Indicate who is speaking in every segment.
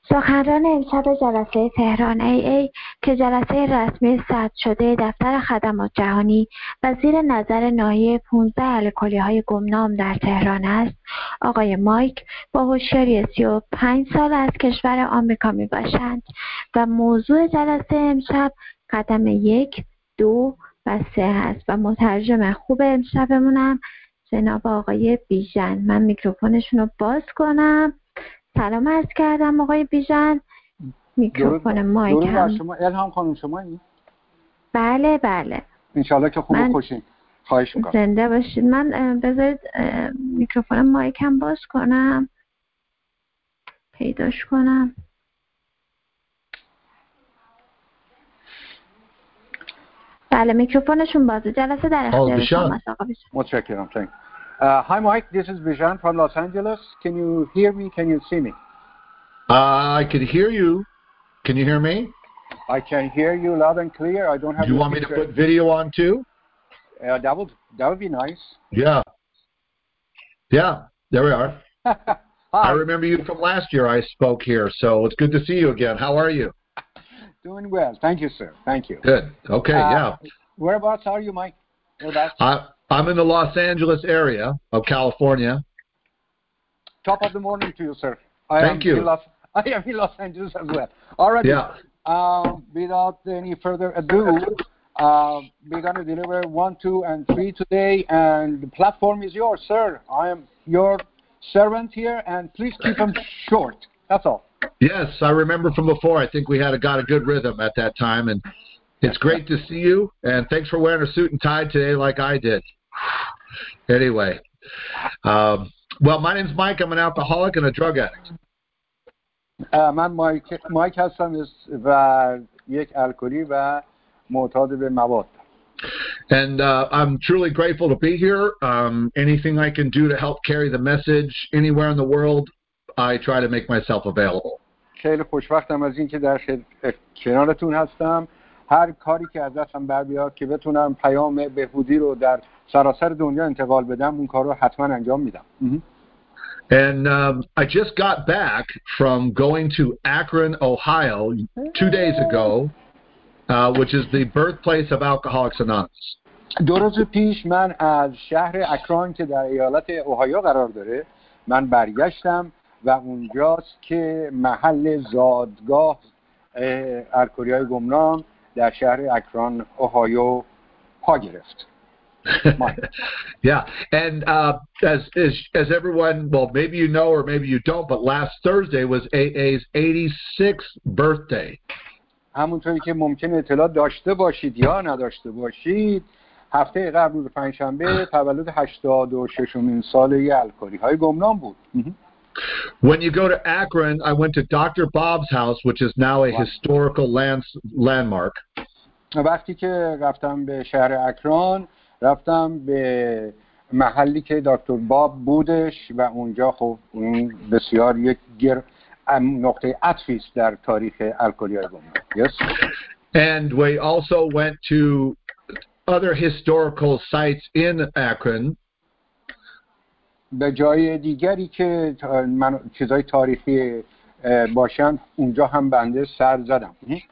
Speaker 1: سخنران امشب جلسه تهران AA که جلسه رسمی ثبت شده دفتر خدمات جهانی و زیر نظر ناحیه 15 الکلیه‌های گمنام در تهران است، آقای مایک با هوشیاری 35 سال از کشور آمریکا میباشند و موضوع جلسه امشب قدم 1، 2 و 3 هست و مترجم خوب امشبمونم جناب آقای بیژن. من میکروفونشون رو باز کنم. سلام عرض کردم آقای بیژن. میکروفون مایک هم.
Speaker 2: درود بر شما الهام خانم، شمایی؟
Speaker 1: بله بله.
Speaker 2: انشالله که خوب و خوشین. خواهش میکنم.
Speaker 1: زنده باشید. من بذارید میکروفون مایک هم باز کنم. پیداش کنم. بله میکروفونشون بازه. جلسه در اختیار شماست آقا بیژن.
Speaker 2: متشکرم. Hi Mike, this is Bijan from Los Angeles. Can you hear me? Can you see me?
Speaker 3: I can hear you. Can you hear me?
Speaker 2: I can hear you loud and clear. I don't have.
Speaker 3: Do you want me to put video on too?
Speaker 2: That would be nice.
Speaker 3: Yeah. There we are. I remember you from last year. I spoke here, so it's good to see you again. How are you?
Speaker 2: Doing well. Thank you, sir. Thank you.
Speaker 3: Good. Okay. Yeah.
Speaker 2: Whereabouts are you, Mike?
Speaker 3: I'm in the Los Angeles area of California.
Speaker 2: Top of the morning to you, sir.
Speaker 3: Thank you.
Speaker 2: I am in Los Angeles as well. All right.
Speaker 3: Yeah.
Speaker 2: Without any further ado, we're going to deliver 1, 2, and 3 today, and the platform is yours, sir. I am your servant here, and please keep them short. That's all.
Speaker 3: Yes, I remember from before. I think we got a good rhythm at that time, and it's great to see you, and thanks for wearing a suit and tie today like I did. Anyway, well, my name's Mike. I'm an alcoholic and a drug addict.
Speaker 2: من مایک هستم و یک الکلی و معتاد به مواد.
Speaker 3: And I'm truly grateful to be here. Anything I can do to help carry the message anywhere in the world, I try to make myself available.
Speaker 2: خیلی خوشبختم از اینکه در کنارتون هستم. هر کاری که از دستم بر بیاد که بتونم پیام بهبودی رو در سراسر دنیا انتقال بدم، اون کار رو حتما انجام میدم.
Speaker 3: And I just got back from going to Akron, Ohio 2 days ago, which is the birthplace of Alcoholics Anonymous.
Speaker 2: 2 روز پیش من از شهر اکران که در ایالت اوهایو قرار داره من برگشتم و اونجاست که محل زادگاه الکلی‌های گمنام در شهر اکران اوهایو پا گرفت.
Speaker 3: Yeah, and as everyone, well, maybe you know or maybe you don't, but last Thursday was AA's 86th birthday.
Speaker 2: همونطوری که ممکن اطلاع داشته باشید یا نداشته باشید، هفته قبل روز پنجشنبه تولد 86مین ساله الکلی‌های گمنام بود.
Speaker 3: When you go to Akron, I went to Dr. Bob's house, which is now a historical landmark.
Speaker 2: وقتی که رفتم به شهر اکران، رفتم به محلی که دکتر باب بودش و اونجا خب اون بسیار یک نقطه عطفی است در تاریخ الکلی‌های گمنام. Yes.
Speaker 3: And we also went to other historical sites in Akron.
Speaker 2: به جای دیگری که چیزای تاریخی باشن اونجا هم بنده سر زدم.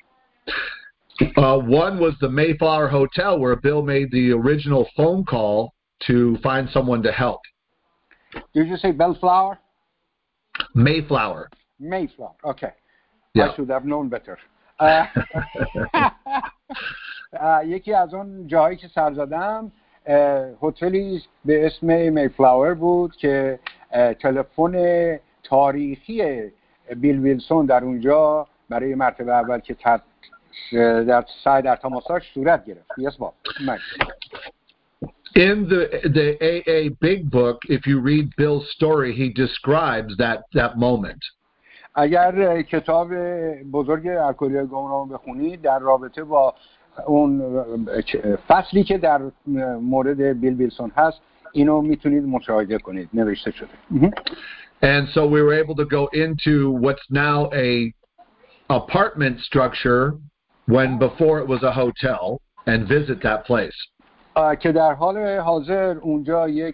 Speaker 3: One was the Mayflower Hotel where Bill made the original phone call to find someone to help.
Speaker 2: Did you say Bellflower?
Speaker 3: Mayflower.
Speaker 2: Mayflower. Okay.
Speaker 3: Yeah.
Speaker 2: I should have known better. یکی از اون جایی که سر زدم هتلی به اسم میفلاور بود که تلفن تاریخی بیل ویلسون در اونجا برای مرتبه اول که در تماساش صورت گرفت. Yes, Bob.
Speaker 3: In the AA Big Book, if you read Bill's story, he describes that moment.
Speaker 2: اگر کتاب بزرگ الکلی‌های گمنام بخونید در رابطه با اون فصلی که در مورد بیل ویلسون هست اینو میتونید مشاهده کنید، نوشته شده.
Speaker 3: And so we were able to go into what's now a apartment structure when before it was a hotel and visit that place.
Speaker 2: که در حال حاضر اونجا یک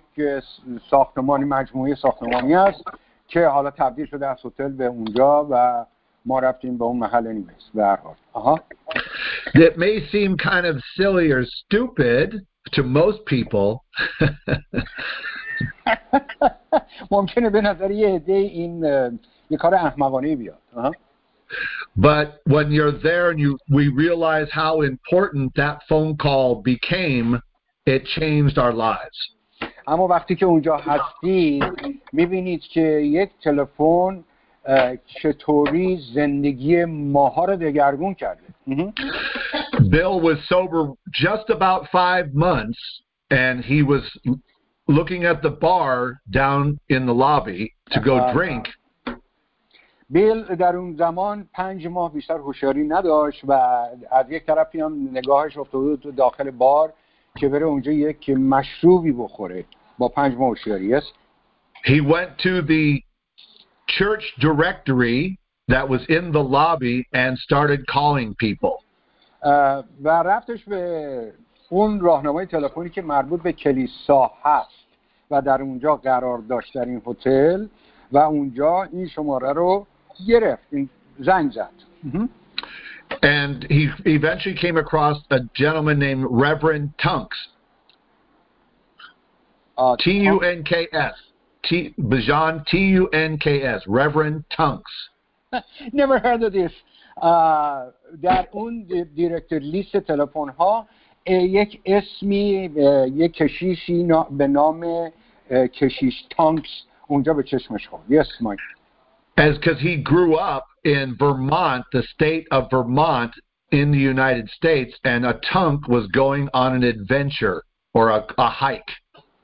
Speaker 2: ساختمان مجموعه ساختمانی است که حالا تبدیل شده از هتل به اونجا و ما رفتیم به اون محل نیمز به هر حال.
Speaker 3: It may seem kind of silly or stupid to most people.
Speaker 2: ممکنه به نظر یه عده این یه کار احمقانه بیاد.
Speaker 3: But when you're there and we realize how important that phone call became, it changed our lives.
Speaker 2: اما وقتی که اونجا هستید میبینید که یک تلفن چطوری زندگی ماها رو دگرگون کرده.
Speaker 3: Bill was sober just about 5 months and he was looking at the bar down in the lobby to go drink.
Speaker 2: بیل در اون زمان 5 ماه بیشتر هوشیاری نداشت و از یک طرفی هم نگاهش افتاده تو داخل بار که بره اونجا یک مشروبی بخوره با 5 ماه هوشیاری است.
Speaker 3: He went to the church directory that was in the lobby and started calling people.
Speaker 2: و رفتش به اون راهنمای تلفنی که مربوط به کلیسا هست و در اونجا قرار داشت در این هتل و اونجا این شماره رو گرفت، زنگ زد.
Speaker 3: And he eventually came across a gentleman named Reverend Tunks. T-U-N-K-S. Bajan, T-U-N-K-S. Reverend Tunks.
Speaker 2: Never heard of this. در اون دیرکتور لیست تلفن ها یک اسمی، یک کشیشی به نام کشیش تانکس اونجا به چشمش خورد. Yes, Mike.
Speaker 3: As because he grew up in Vermont, the state of Vermont in the United States, and a Tunk was going on an adventure or a hike.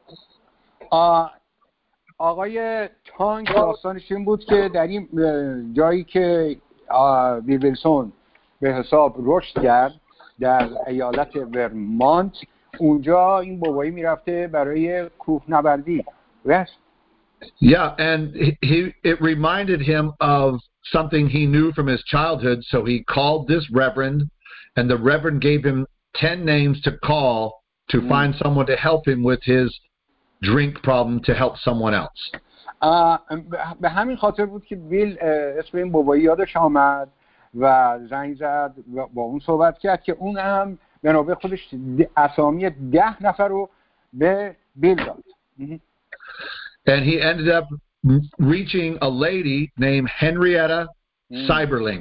Speaker 2: آقای تانک داستانش این بود که در این جایی که بیل ویلسون به حساب رشد کرد در ایالت ورمانت، اونجا این بابایی میرفته برای کوهنوردی. Yes.
Speaker 3: Yeah, and it reminded him of something he knew from his childhood, so he called this reverend, and the reverend gave him 10 names to call to find someone to help him with his drink problem to help someone else.
Speaker 2: به همین خاطر بود که بیل اسم این بابایی یادش آمد و زنگ زد و با اون صحبت کرد که اون هم به نوبه خودش اسامی 10 نفر رو به بیل داد.
Speaker 3: And he ended up reaching a lady named Henrietta Seiberling.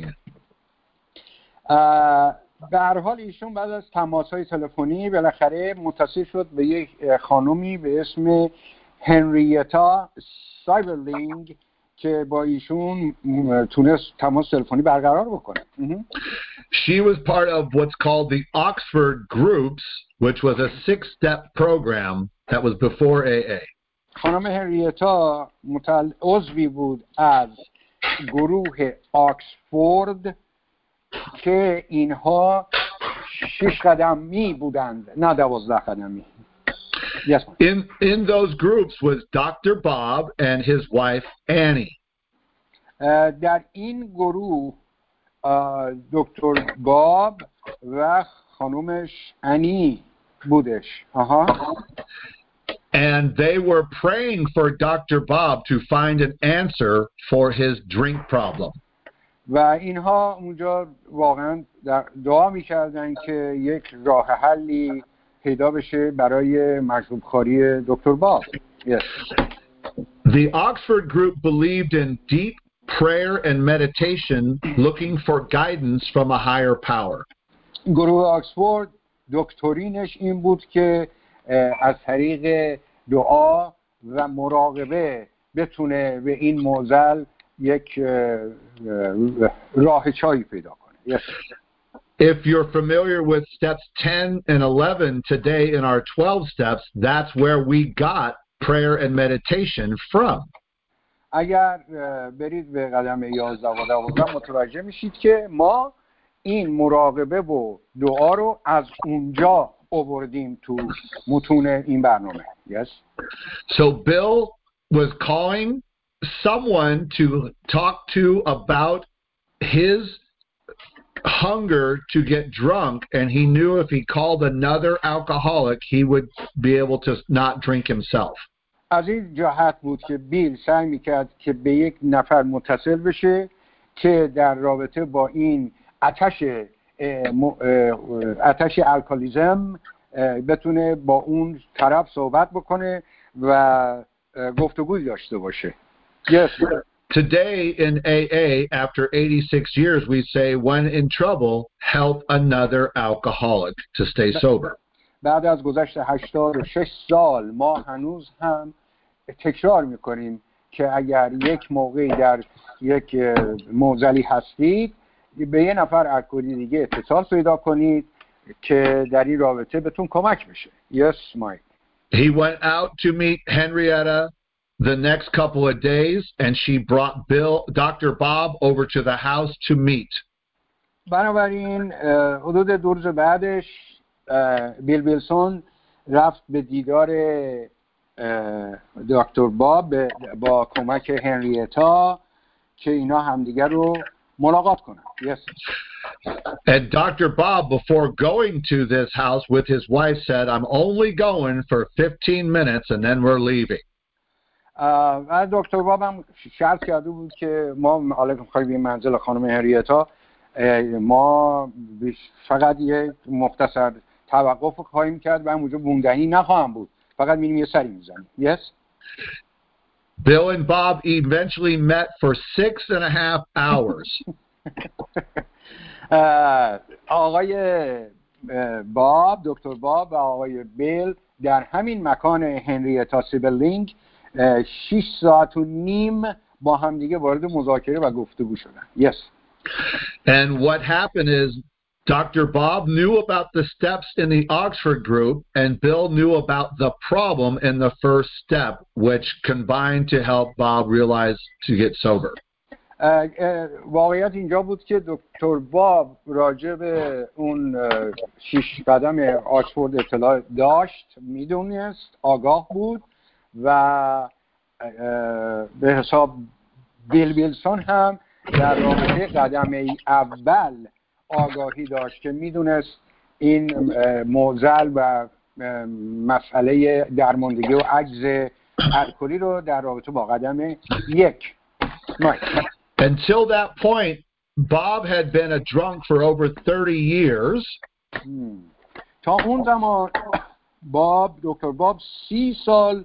Speaker 2: به هر حال ایشون بعد از تماس‌های تلفنی بالاخره متصل شد به یک خانومی به اسم هنریتا سایبرلینگ که با ایشون تونست تماس تلفنی برقرار بکنه.
Speaker 3: She was part of what's called the Oxford Groups, which was a 6-step program that was before AA.
Speaker 2: خانم هنریتا عضوی بود از گروه آکسفورد که اینها 6 قدمی بودند، نه 12 قدمی. Yes,
Speaker 3: in those groups was Dr. Bob and his wife Annie.
Speaker 2: در این گروه دکتر باب و خانومش انی بودش.
Speaker 3: And they were praying for Dr. Bob to find an answer for his drink problem.
Speaker 2: و اینها اونجا واقعا دعا می‌کردن که یک راه حلی پیدا بشه برای مشروب خواری دکتر باب. Yes.
Speaker 3: The Oxford group believed in deep prayer and meditation, looking for guidance from a higher power.
Speaker 2: گروه آکسفورد دکترینش این بود که از طریق دعا و مراقبه بتونه به این معضل یک راه چایی پیدا کنه. Yes.
Speaker 3: If you're familiar with steps 10 and 11 today in our 12 steps, that's where we got prayer and meditation from.
Speaker 2: اگر برید به قدم 11 و 12 متوجه میشید که ما این مراقبه و دعا رو از اونجا آوردیم تو متون این برنامه. Yes.
Speaker 3: So Bill was calling someone to talk to about his hunger to get drunk, and he knew if he called another alcoholic, he would be able to not drink himself.
Speaker 2: از این جهت بود که بیل سعی میکرد که به یک نفر متصل بشه که در رابطه با این آتش الکلیزم بتونه با اون طرف صحبت بکنه و گفتگوی داشته باشه. Yes.
Speaker 3: Today in AA, after 86 years, we say, when in trouble, help another alcoholic to stay sober.
Speaker 2: بعد از گذشت 86 سال ما هنوز هم تکرار میکنیم که اگر یک موقعی در یک معضلی هستید به یه نفر الکلی دیگه اتصال پیدا کنید که در این رابطه بهتون کمک بشه. Yes, Mike.
Speaker 3: He went out to meet Henrietta the next couple of days, and she brought Dr. Bob over to the house to meet.
Speaker 2: بنابراین حدود 2 روز بعدش بیل ویلسون رفت به دیدار دکتر باب با کمک هنریتا که اینا همدیگر رو ملاقات کنن. Yes.
Speaker 3: And Dr. Bob, before going to this house with his wife, said, I'm only going for 15 minutes and then we're leaving.
Speaker 2: و دکتر باب هم شرط کرده بود که ما علیکم خواهی به منزل خانم هنریتا ما فقط یه مختصر توقف خواهیم کرد و همونجا موندنی نخواهم بود، فقط میریم یه سری میزنیم. Yes.
Speaker 3: Bill and Bob eventually met for 6.5 hours.
Speaker 2: آقای باب، دکتر باب و آقای بیل در همین مکان هنریتا سیبلینگ 6 ساعت و نیم با هم دیگه وارد مذاکره و گفتگو شدن. Yes.
Speaker 3: And what happened is Dr. Bob knew about the steps in the Oxford group, and Bill knew about the problem in the first step, which combined to help Bob realize to get sober.
Speaker 2: واقعیت اینجا بود که دکتر باب راجع به اون 6 قدم آکسفورد اطلاع داشت، میدونست، آگاه بود و به حساب بیل ویلسون هم در رابطه قدم اول آگاهی داشت که میدونست این معضل و مسئله درماندگی و عجز الکلی رو در رابطه با قدم 1.
Speaker 3: Until that point, Bob had been a drunk for over 30 years.
Speaker 2: تا اون زمان دکتر باب 30 سال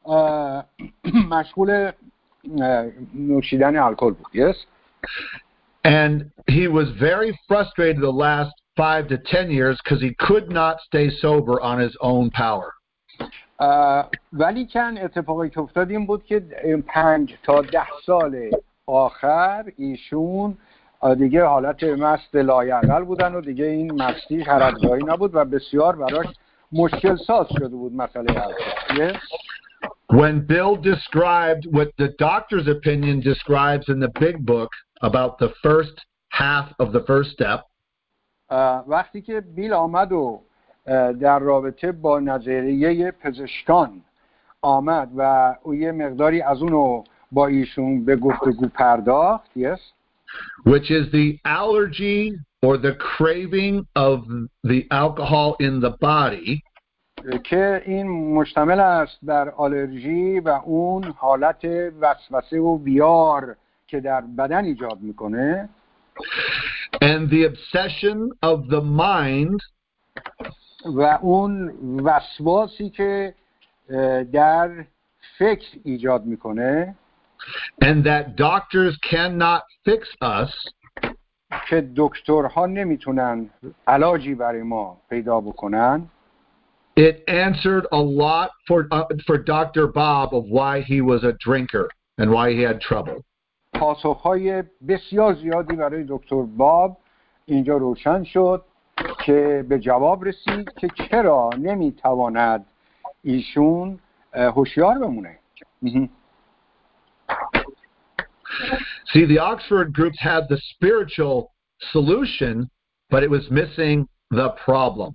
Speaker 2: مشغول نوشیدن الکل بود. Yes.
Speaker 3: And he was very frustrated the last 5 to 10 years because he could not stay sober on his own power.
Speaker 2: ولی کن اتفاقی که افتاد این بود که 5 تا 10 سال آخر ایشون دیگه حالت مست لایعقل بودن و دیگه این مستی هرزگاهی نبود و بسیار براش مشکل ساز شده بود مسئله الکل.
Speaker 3: When Bill described what the doctor's opinion describes in the big book about the first half of the first step,
Speaker 2: وقتی که بیل آمد و در رابطه با نظریه پزشکان آمد و او یه مقداری از اونو با ایشون به گفتگو پرداخت. Yes.
Speaker 3: Which is the allergy or the craving of the alcohol in the body,
Speaker 2: که این مشتمل است بر آلرژی و اون حالت وسوسه و بیار که در بدن ایجاد میکنه،
Speaker 3: and the obsession of the mind,
Speaker 2: و اون وسواسی که در فکر ایجاد میکنه،
Speaker 3: and that doctors cannot fix us,
Speaker 2: که doktorها نمیتونن علاجی برای ما پیدا بکنن.
Speaker 3: It answered a lot for Dr. Bob of why he was a drinker and why he had trouble.
Speaker 2: پاسخهای بسیار زیادی برای دکتر باب اینجا روشن شد که به جواب رسید که چرا نمیتواند ایشون هوشیار بمونه.
Speaker 3: See, the Oxford groups had the spiritual solution, but it was missing the problem.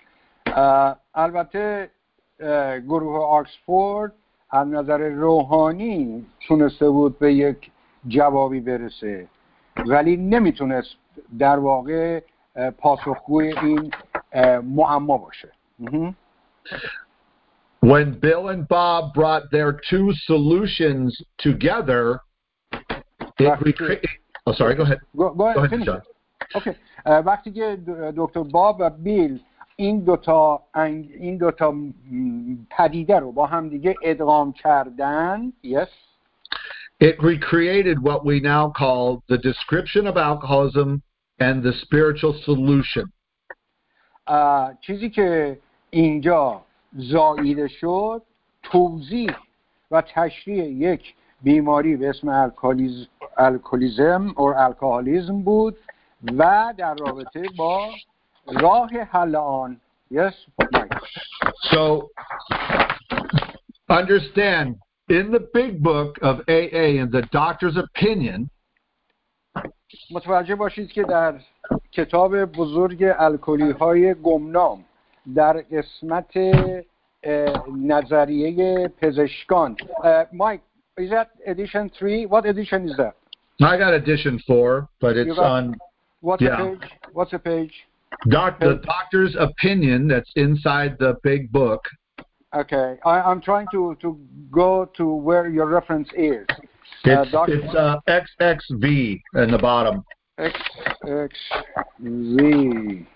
Speaker 2: البته گروه آکسفورد از نظر روحانی تونسته بود به یک جوابی برسه ولی نمیتونست در واقع پاسخگوی این معما باشه.
Speaker 3: When Bill and Bob brought their two solutions together, Oh, sorry. Go ahead.
Speaker 2: Go ahead,
Speaker 3: finish. John.
Speaker 2: Okay. وقتی که دکتر باب و بیل این دوتا پدیده رو با هم دیگه ادغام کردن، yes,
Speaker 3: it recreated what we now call the description of alcoholism and the spiritual solution.
Speaker 2: چیزی که اینجا زاییده شد توضیح و تشریح یک بیماری به اسم الکلیزم or الکلیسم بود و در رابطه با راه حل آن. Yes, Mike.
Speaker 3: So understand, in the big book of AA and the doctor's opinion,
Speaker 2: متوجه باشید که در کتاب بزرگ الکلی های گمنام در قسمت نظریه پزشکان. Mike, is that edition 3? What edition is that?
Speaker 3: I got edition 4, but it's on...
Speaker 2: What's the page?
Speaker 3: The doctor's opinion that's inside the big book.
Speaker 2: Okay, I'm trying to go to where your reference is.
Speaker 3: It's XXV in the bottom.
Speaker 2: XXV.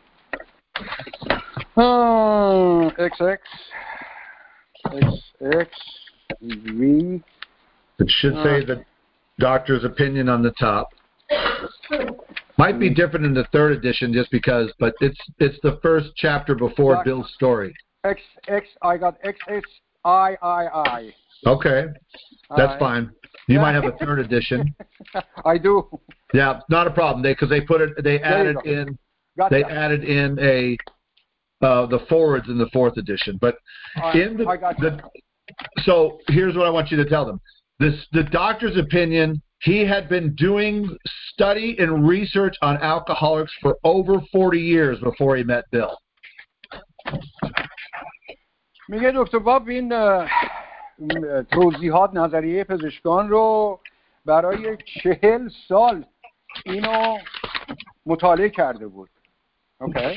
Speaker 2: XXV.
Speaker 3: It should say the doctor's opinion on the top. Might be different in the third edition just because, but it's the first chapter before Bill's story.
Speaker 2: I got XXIII.
Speaker 3: Okay, that's fine. You might have a third edition.
Speaker 2: I do.
Speaker 3: Yeah, not a problem. They added in the forwards in the fourth edition. But so here's what I want you to tell them. The doctor's opinion. He had been doing study and research on alcoholics for over 40 years before he met Bill.
Speaker 2: میگه دکتر باب این توضیحات نظریه پزشکان رو برای 40 سال اینو مطالعه کرده بود. Okay.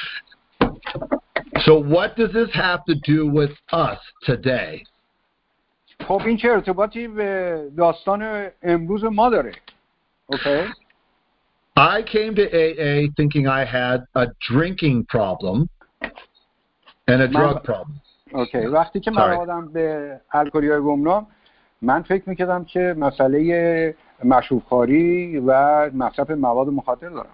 Speaker 3: So what does this have to do with us today?
Speaker 2: خب این چه ارتباطی به داستان امروز ما داره؟ Okay.
Speaker 3: I came to AA thinking I had a drinking problem and a drug problem.
Speaker 2: Okay. وقتی که من آمدم به الکلی‌های گمنام من فکر می‌کردم که مسئله مشروب‌خواری و مصرف مواد مخدر دارم.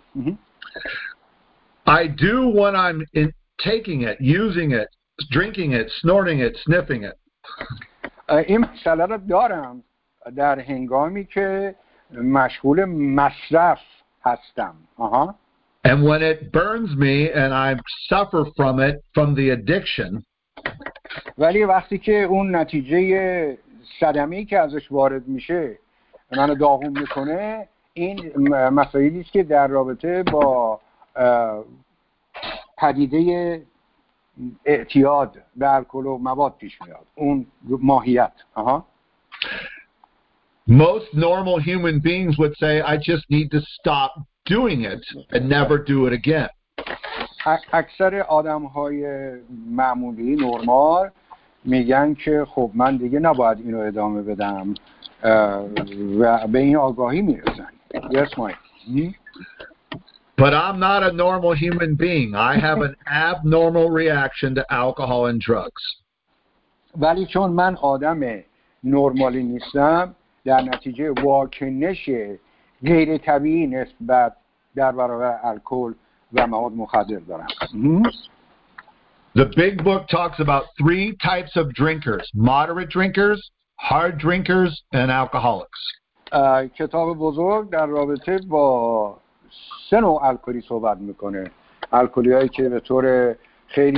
Speaker 3: I do when I'm taking it, using it, drinking it, snorting it, sniffing it.
Speaker 2: این مسئله رو دارم در هنگامی که مشغول مصرف هستم.
Speaker 3: And when it burns me and I suffer from it, from the addiction.
Speaker 2: ولی وقتی که اون نتیجه صدمه‌ای که ازش وارد میشه منو داغون میکنه، این مسائلی است که در رابطه با پدیده اعتیاد به الکل و مواد پیش میاد. اون ماهیت.
Speaker 3: Most normal human beings would say, I just need to stop doing it and never do it again.
Speaker 2: اکثر آدم‌های معمولی نرمال میگن که خب من دیگه نباید اینو ادامه بدم و به این آگاهی میرسن. Yes, Mike.
Speaker 3: But I'm not a normal human being. I have an abnormal reaction to alcohol and drugs.
Speaker 2: ولی چون من آدم نرمالی نیستم در نتیجه واکنش غیر طبیعی نسبت در برابر الکل و مواد مخدر دارم.
Speaker 3: The big book talks about 3 types of drinkers: moderate drinkers, hard drinkers, and alcoholics.
Speaker 2: کتاب بزرگ در رابطه با 3 نوع الکلی صحبت میکنه. الکلی‌هایی که به طور خیلی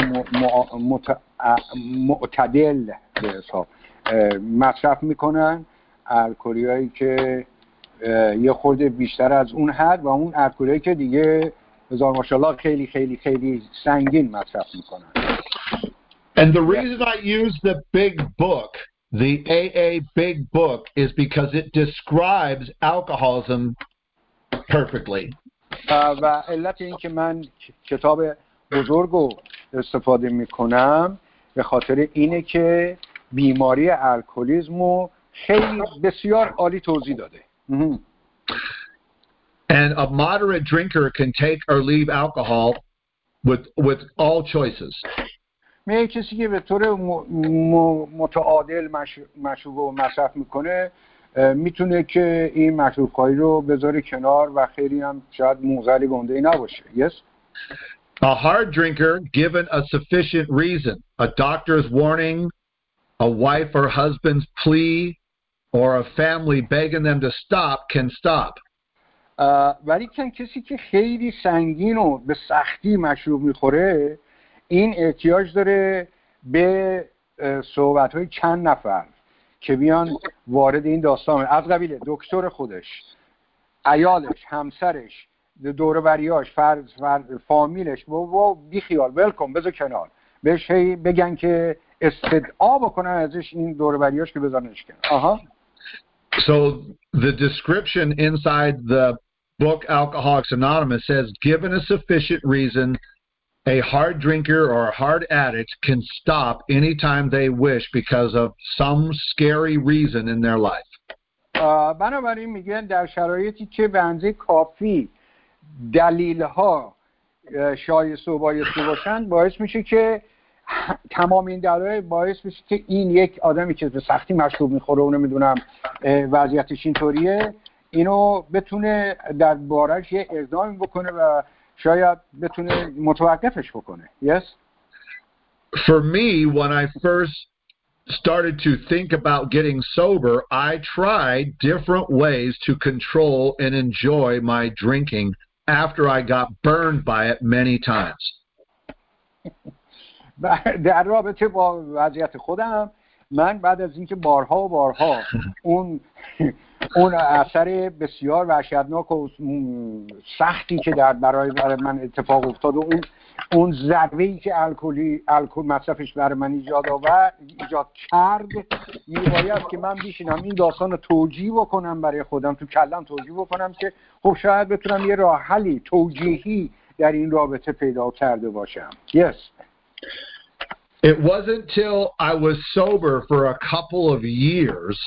Speaker 2: معتدل به حساب مصرف میکنن، الکلی‌هایی که یه خورده بیشتر از اون حد و اون الکلی‌هایی که دیگه هزار ماشاءالله خیلی خیلی خیلی سنگین مصرف میکنن.
Speaker 3: And the reason I use the big book, the AA big book, is because it describes alcoholism perfectly.
Speaker 2: و علت این که من کتاب بزرگ رو استفاده میکنم به خاطر اینه که بیماری الکلیسم رو خیلی بسیار عالی توضیح داده.
Speaker 3: And a moderate drinker can take or leave alcohol with all choices.
Speaker 2: میگه کسی که به طور متعادل مشروب رو مصرف میکنه میتونه که این مشروب خواهی رو بذاره کنار و خیلی هم شاید موزلی گنده ای نباشه. Yes?
Speaker 3: A hard drinker, given a sufficient reason, a doctor's warning, a wife or husband's plea, or a family begging them to stop, can stop.
Speaker 2: ولی کسی که خیلی سنگین و به سختی مشروب میخوره این احتیاج داره به صحبت‌های چند نفر که بیان وارد این داستان از قبیل دکتر خودش، عیالش، همسرش، دور و بریاش، فامیلش و بیخیال ولکام بذار کنار، بهش بگن که استدعا بکنن ازش این دور و بریاش که بذارنش کنار.
Speaker 3: So the description inside the book Alcoholics Anonymous says, given a sufficient reason, a hard drinker or a hard addict can stop anytime they wish because of some scary reason in their life.
Speaker 2: بنابراین میگن در شرایطی که به اندازه کافی دلیل‌ها شایسته و بایسته باشن باعث میشه که تمام این دلایل باعث میشه که این یک آدمی که به سختی مشروب میخوره و نمیدونم وضعیتش اینطوریه اینو بتونه در بارش یه اقدامی بکنه و شاید بتونه متوقفش بکنه. Yes?
Speaker 3: For me, when I first started to think about getting sober, I tried different ways to control and enjoy my drinking after I got burned by it many times.
Speaker 2: در رابطه با وضعیت خودم من بعد از اینکه بارها و بارها اون اثر بسیار وحشتناک و سختی که برای من اتفاق افتاد و اون ضربه‌ای که الکل مصرفش برای من ایجاد کرد میباید که من بشینم این داستان رو توجیه بکنم برای خودم، تو کلم توجیه بکنم که خب شاید بتونم یه راه حلی توجیهی در این رابطه پیدا کرده باشم. Yes.
Speaker 3: It wasn't till I was sober for a couple of years.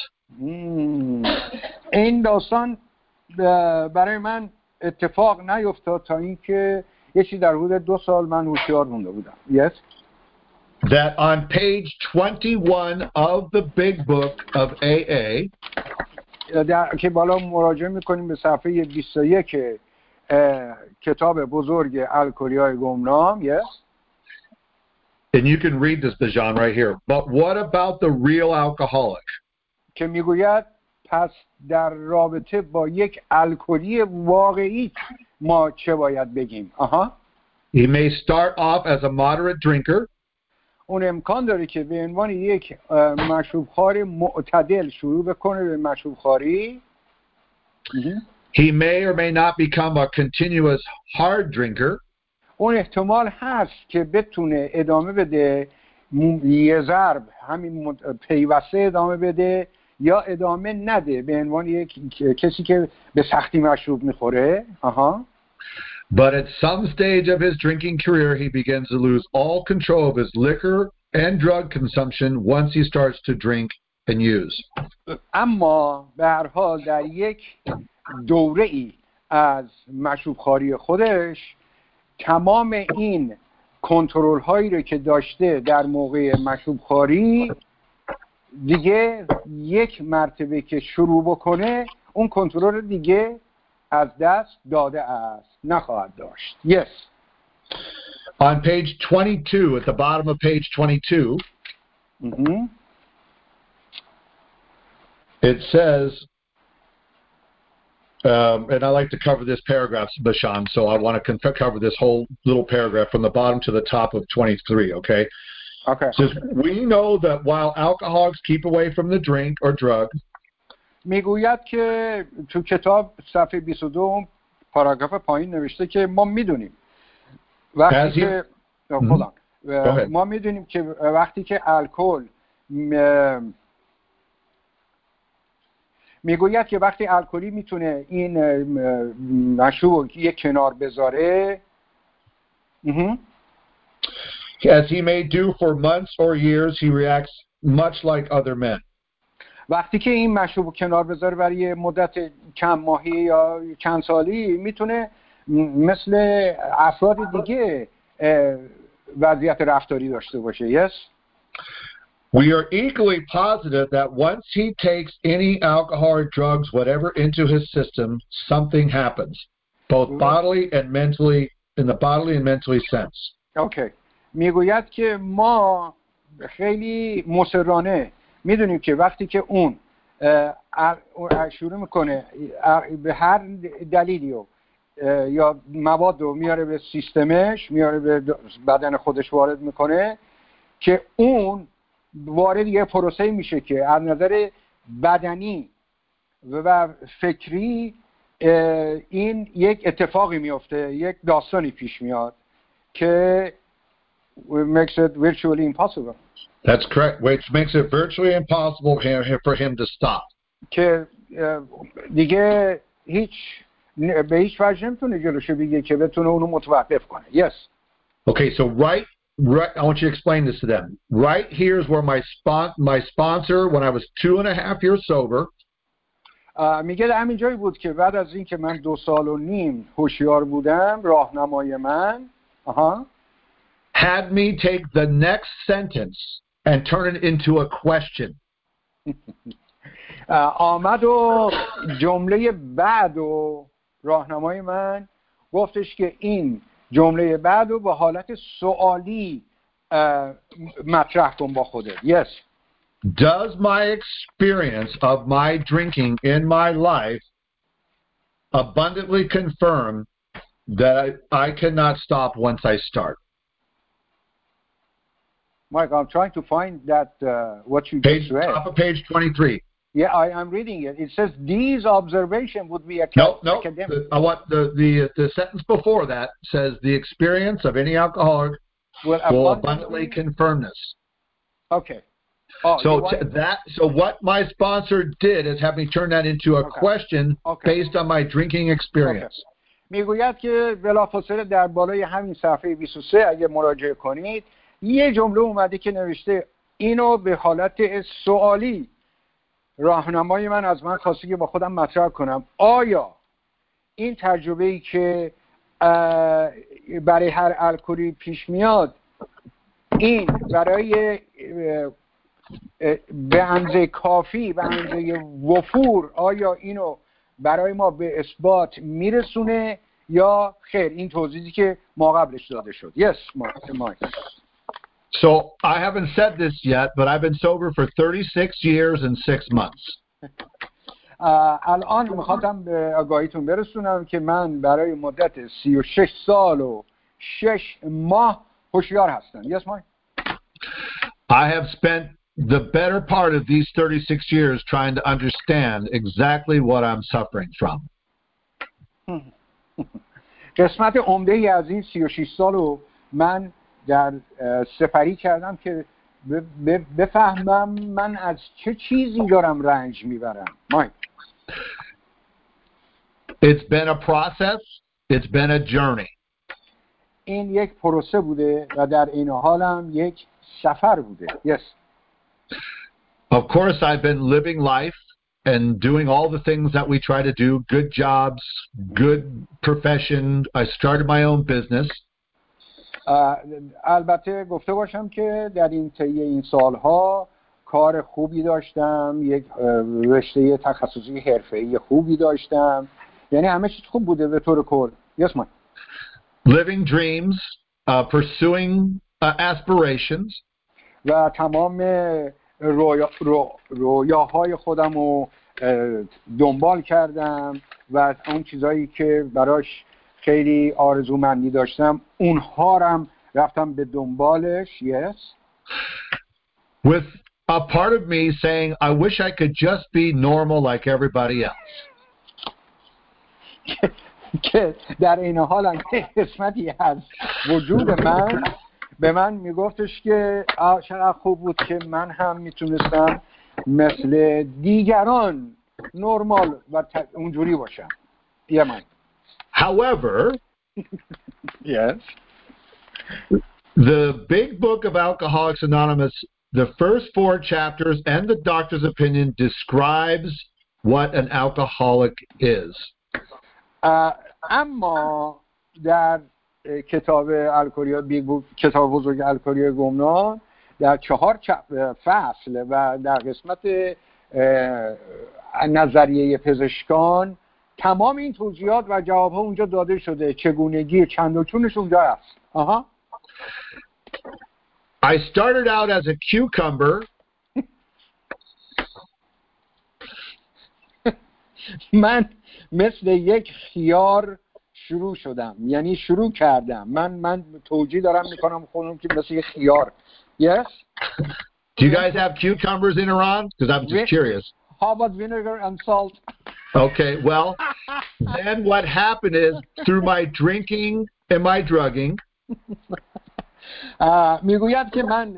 Speaker 2: این داستان برای من اتفاق نیفتاد تا اینکه یه چیزی در حدود 2 سال من هوشیار مونده بودم. Yes.
Speaker 3: That on page 21 of the big book of AA,
Speaker 2: که بالا مراجعه میکنیم به صفحه 21 کتاب بزرگ الکلی‌های گمنام. Yes.
Speaker 3: And you can read this, Bijan, right here. But what about the real alcoholic?
Speaker 2: که میگوید پس در رابطه با یک الکلی واقعی ما چه باید بگیم؟
Speaker 3: He may start off as a moderate drinker.
Speaker 2: اون امکان داره که به عنوان یک مشروبخوار معتدل شروع بکنه به مشروبخواری.
Speaker 3: He may or may not become a continuous hard drinker.
Speaker 2: اون احتمال هست که بتونه ادامه بده، یه ضرب همین پیوسته ادامه بده یا ادامه نده به عنوان یک کسی که به سختی مشروب میخوره.
Speaker 3: But at some stage of his drinking career, he begins to lose all control of his liquor and drug consumption once he starts to drink and use.
Speaker 2: اما به هر حال در یک دوره ای از مشروبخواری خودش تمام این کنترل هایی رو که داشته در موقع مشروبخواری دیگه یک مرتبه که شروع بکنه اون کنترل دیگه از دست داده است، نخواهد داشت. Yes.
Speaker 3: On page 22, at the bottom of page 22, it says, and I like to cover this paragraph, Bashan, so I want to cover this whole little paragraph from the bottom to the top of 23, okay?
Speaker 2: Okay.
Speaker 3: It says, we know that while alcoholics keep away from the drink or drug,
Speaker 2: میگوید که تو کتاب صفحه 22 پاراگراف پایین نوشته که ما میدونیم وقتی که ما میدونیم که وقتی که الکل میگوید که وقتی الکلی میتونه این مشروب یک کنار بذاره
Speaker 3: as he may do for months or years, he reacts much like other men.
Speaker 2: وقتی که این مشروب کنار بذاره برای مدت چند ماهی یا چند سالی میتونه مثل افراد دیگه وضعیت رفتاری داشته باشه. Yes.
Speaker 3: We are equally positive that once he takes any alcohol or drugs, whatever, into his system, something happens, both bodily and mentally, in the bodily and mentally sense.
Speaker 2: Okay. میگوید که ما خیلی مصرانه میدونیم که وقتی که اون شروع میکنه به هر دلیلی یا مواد رو میاره به سیستمش، میاره به بدن خودش وارد میکنه که اون وارد یه پروسه میشه که از نظر بدنی و فکری این یک اتفاقی میفته، یک داستانی پیش میاد که makes it virtually impossible.
Speaker 3: That's correct, which makes it virtually impossible for him to stop.
Speaker 2: که دیگه به هیچ وجه نمیتونه جلوشو بگیره که بتونه اونو متوقف کنه. Yes.
Speaker 3: Okay, so right, I want you to explain this to them. Right here is where my sponsor, when I was 2.5 years sober,
Speaker 2: میگه همین جایی بود که بعد از این که من 2.5 سال هوشیار بودم، راهنمای من
Speaker 3: had me take the next sentence and turn it into a question.
Speaker 2: آمد و جمله بعد و راهنمای من گفتش که این جمله بعد و به حالت سوالی مطرح کن با خودت. Yes.
Speaker 3: Does my experience of my drinking in my life abundantly confirm that I cannot stop once I start?
Speaker 2: Mike, I'm trying to find that what you just read.
Speaker 3: Top of page 23.
Speaker 2: Yeah, I'm reading it. It says these observations would be academic.
Speaker 3: I want the sentence before that says the experience of any alcoholic will abundantly confirm this.
Speaker 2: Okay.
Speaker 3: So what my sponsor did is have me turn that into a question based on my drinking experience.
Speaker 2: میگوید که بلافاصله در بالای همین صفحه 23 اگه مراجعه کنید یه جمله اومده که نوشته اینو به حالت سوالی راهنمای من از من خواسته که با خودم مطرح کنم آیا این تجربه‌ای که برای هر الکلی پیش میاد این برای به اندازه کافی به اندازه وفور آیا اینو برای ما به اثبات میرسونه یا خیر این توضیحی که ما قبلش داده شد. Yes, Mike.
Speaker 3: So I haven't said this yet, but I've been sober for 36 years and 6 months.
Speaker 2: الان میخواستم به آگاهیتون برسونم که من برای مدت 36 سال و 6 ماه هوشیار هستم. Yes, Mike.
Speaker 3: I have spent the better part of these 36 years trying to understand exactly what I'm suffering from.
Speaker 2: قسمت عمده‌ای از این 36 سال رو من در سپری کردم که بفهمم من از چه چیزی دارم رنج میبرم. مایک.
Speaker 3: It's been a process. It's been a journey.
Speaker 2: این یک پروسه بوده و در این حالم یک سفر بوده. Yes.
Speaker 3: Of course, I've been living life and doing all the things that we try to do. Good jobs, good profession. I started my own business.
Speaker 2: البته گفته باشم که در این طی این سالها کار خوبی داشتم، یک رشته تخصصی حرفه‌ای خوبی داشتم، یعنی همه چیز خوب بوده به طور کل. Yes, man.
Speaker 3: Living dreams, pursuing aspirations.
Speaker 2: و تمام رویاهای خودم رو دنبال کردم و اون چیزایی که براش خیلی آرزومندی داشتم اونها رو رفتم به دنبالش. Yes.
Speaker 3: With a part of me saying I wish I could just be normal like everybody else.
Speaker 2: که در این حال هم قسمتی از وجود من به من میگفتش که چقدر خوب بود که من هم میتونستم مثل دیگران نرمال و اونجوری باشم. Yeah, man.
Speaker 3: However,
Speaker 2: yes,
Speaker 3: the big book of Alcoholics Anonymous the first 4 chapters and the doctor's opinion describes what an alcoholic is.
Speaker 2: اما در کتاب کتاب بزرگ الکلی گمنام در 4 فصل و در قسمت نظریه پزشکان تمام این توضیحات و جوابها اونجا داده شده. چگونگی چند و چونش اونجا هست.
Speaker 3: I started out as a cucumber.
Speaker 2: من مثل یک خیار شروع شدم، یعنی شروع کردم. من توجیه دارم میکنم خودم که مثل یک خیار. Yes?
Speaker 3: Do you guys have cucumbers in Iran? Because I'm just curious.
Speaker 2: How about vinegar and salt?
Speaker 3: Okay, well, then what happened is through my drinking and my drugging.
Speaker 2: میگوید که من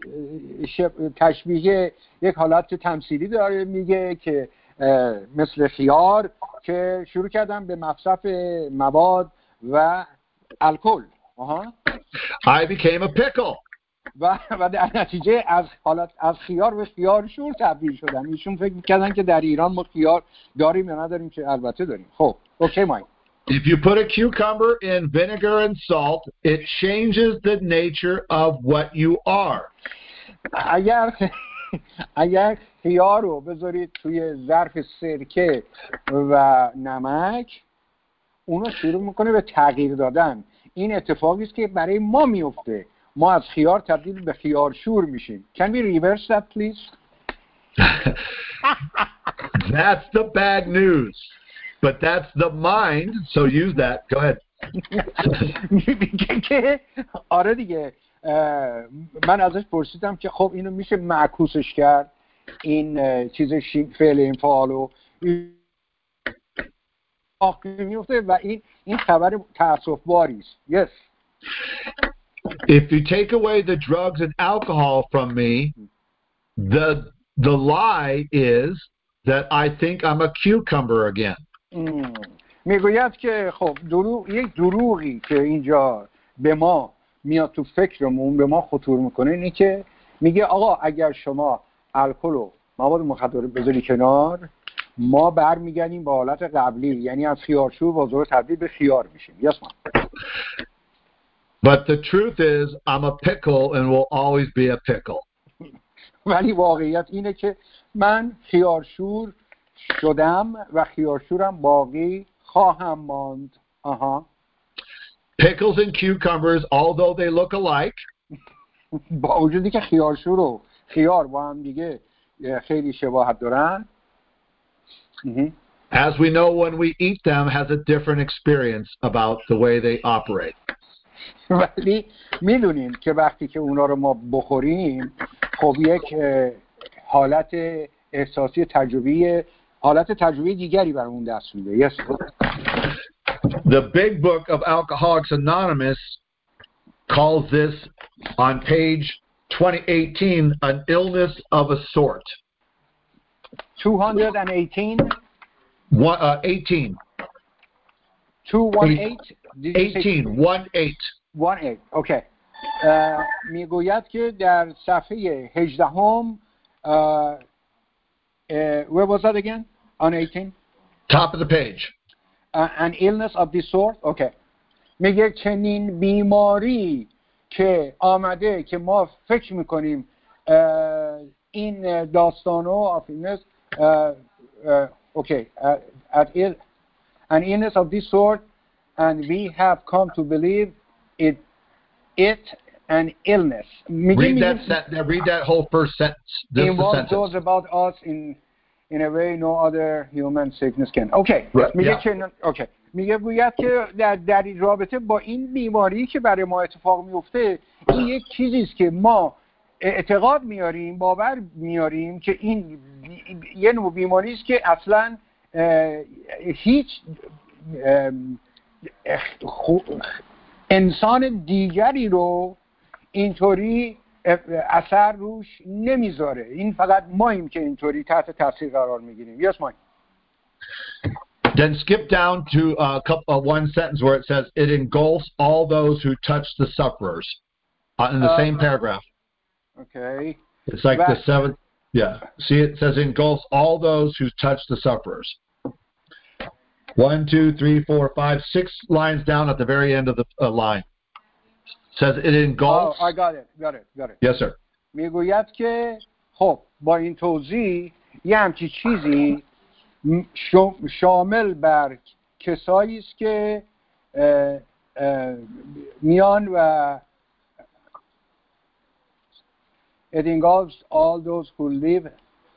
Speaker 2: تشبیه یک حالت تمثیلی داره، میگه که مثل خیار که شروع کردم به مصرف مواد و الکل.
Speaker 3: I became a pickle.
Speaker 2: و در نتیجه از خیار به خیار شور تبدیل شدم. ایشون فکر می‌کردن که در ایران ما خیار داریم یا نداریم، که البته داریم. خب اوکی مایک.
Speaker 3: If you put a cucumber in vinegar and salt, it changes the nature of what you are.
Speaker 2: اگر خیار رو بذارید توی ظرف سرکه و نمک، اونو شروع میکنه به تغییر دادن. این اتفاقی است که برای ما میفته. ما از خیار تبدیل به خیارشور میشیم. Can we reverse that please?
Speaker 3: That's the bad news. But that's the mind, so use that. Go ahead.
Speaker 2: میگه که آره دیگه. من ازش پرسیدم که خب اینو میشه معکوسش کرد، این چیز فعل این فعالو میفته و این خبر تأسف باری است. Yes.
Speaker 3: If you take away the drugs and alcohol from me, the lie is that I think I'm a cucumber again.
Speaker 2: میگوید که خب یک دروغی که اینجا به ما میاد تو فکرمون، به ما خطور میکنه، اینه که میگه آقا اگر شما الکل و مواد مخدر بذاری کنار، ما برمیگردیم به حالت قبلی، یعنی از خیارشور با زور تبدیل به خیار میشیم. Yes, ma'am.
Speaker 3: But the truth is I'm a pickle and will always be a pickle.
Speaker 2: ولی واقعیت اینه که من خیارشور شدم و خیارشورم باقی خواهم ماند.
Speaker 3: Pickles and cucumbers, although they look alike,
Speaker 2: با وجودی که خیارشور و خیار با هم دیگه خیلی شباهت دارن،
Speaker 3: as we know, when we eat them, has a different experience about the way they operate.
Speaker 2: ولی میدونیم که وقتی که اونا رو ما بخوریم، خب یک حالت احساسی حالت تجربی دیگری برامون دست میده. Yes.
Speaker 3: The big book of Alcoholics Anonymous calls this on page 2018 an illness of a sort.
Speaker 2: 218?
Speaker 3: 18.
Speaker 2: 218?
Speaker 3: 18.
Speaker 2: 18. Okay. میگوید که در صفحه 18 where was that again? On 18?
Speaker 3: Top of the page.
Speaker 2: An illness of this sort? Okay. میگه چنین بیماری که آمده که ما فکر میکنیم این داستانو of illness okay an illness of this sort, and we have come to believe it an illness.
Speaker 3: Read that whole first sentence.
Speaker 2: In what goes about us in a way no other human sickness can. Okay. میگه که okay. میگه گوید که در رابطه با این بیماری که برای ما اتفاق میفته، این یک چیزی است که ما اعتقاد میاریم، باور میاریم که این یه نوع بیماری است که اصلا هیچ انسان دیگری رو اینطوری اثر روش نمیذاره. این فقط ماییم که اینطوری تحت تاثیر قرار میگیریم. Yes, Mike.
Speaker 3: Then skip down to one sentence where it says it engulfs all those who touch the sufferers in the same paragraph.
Speaker 2: Okay.
Speaker 3: It's like the seventh. Yeah. See, it says engulfs all those who touch the sufferers. 1, 2, 3, 4, 5, 6 lines down at the very end of the line. It says it engulfs.
Speaker 2: I got it.
Speaker 3: Yes, sir.
Speaker 2: میگوید که خب با این توضیح یه همچی چیزی شامل بر کسایی است که میان و it engulfs all those who live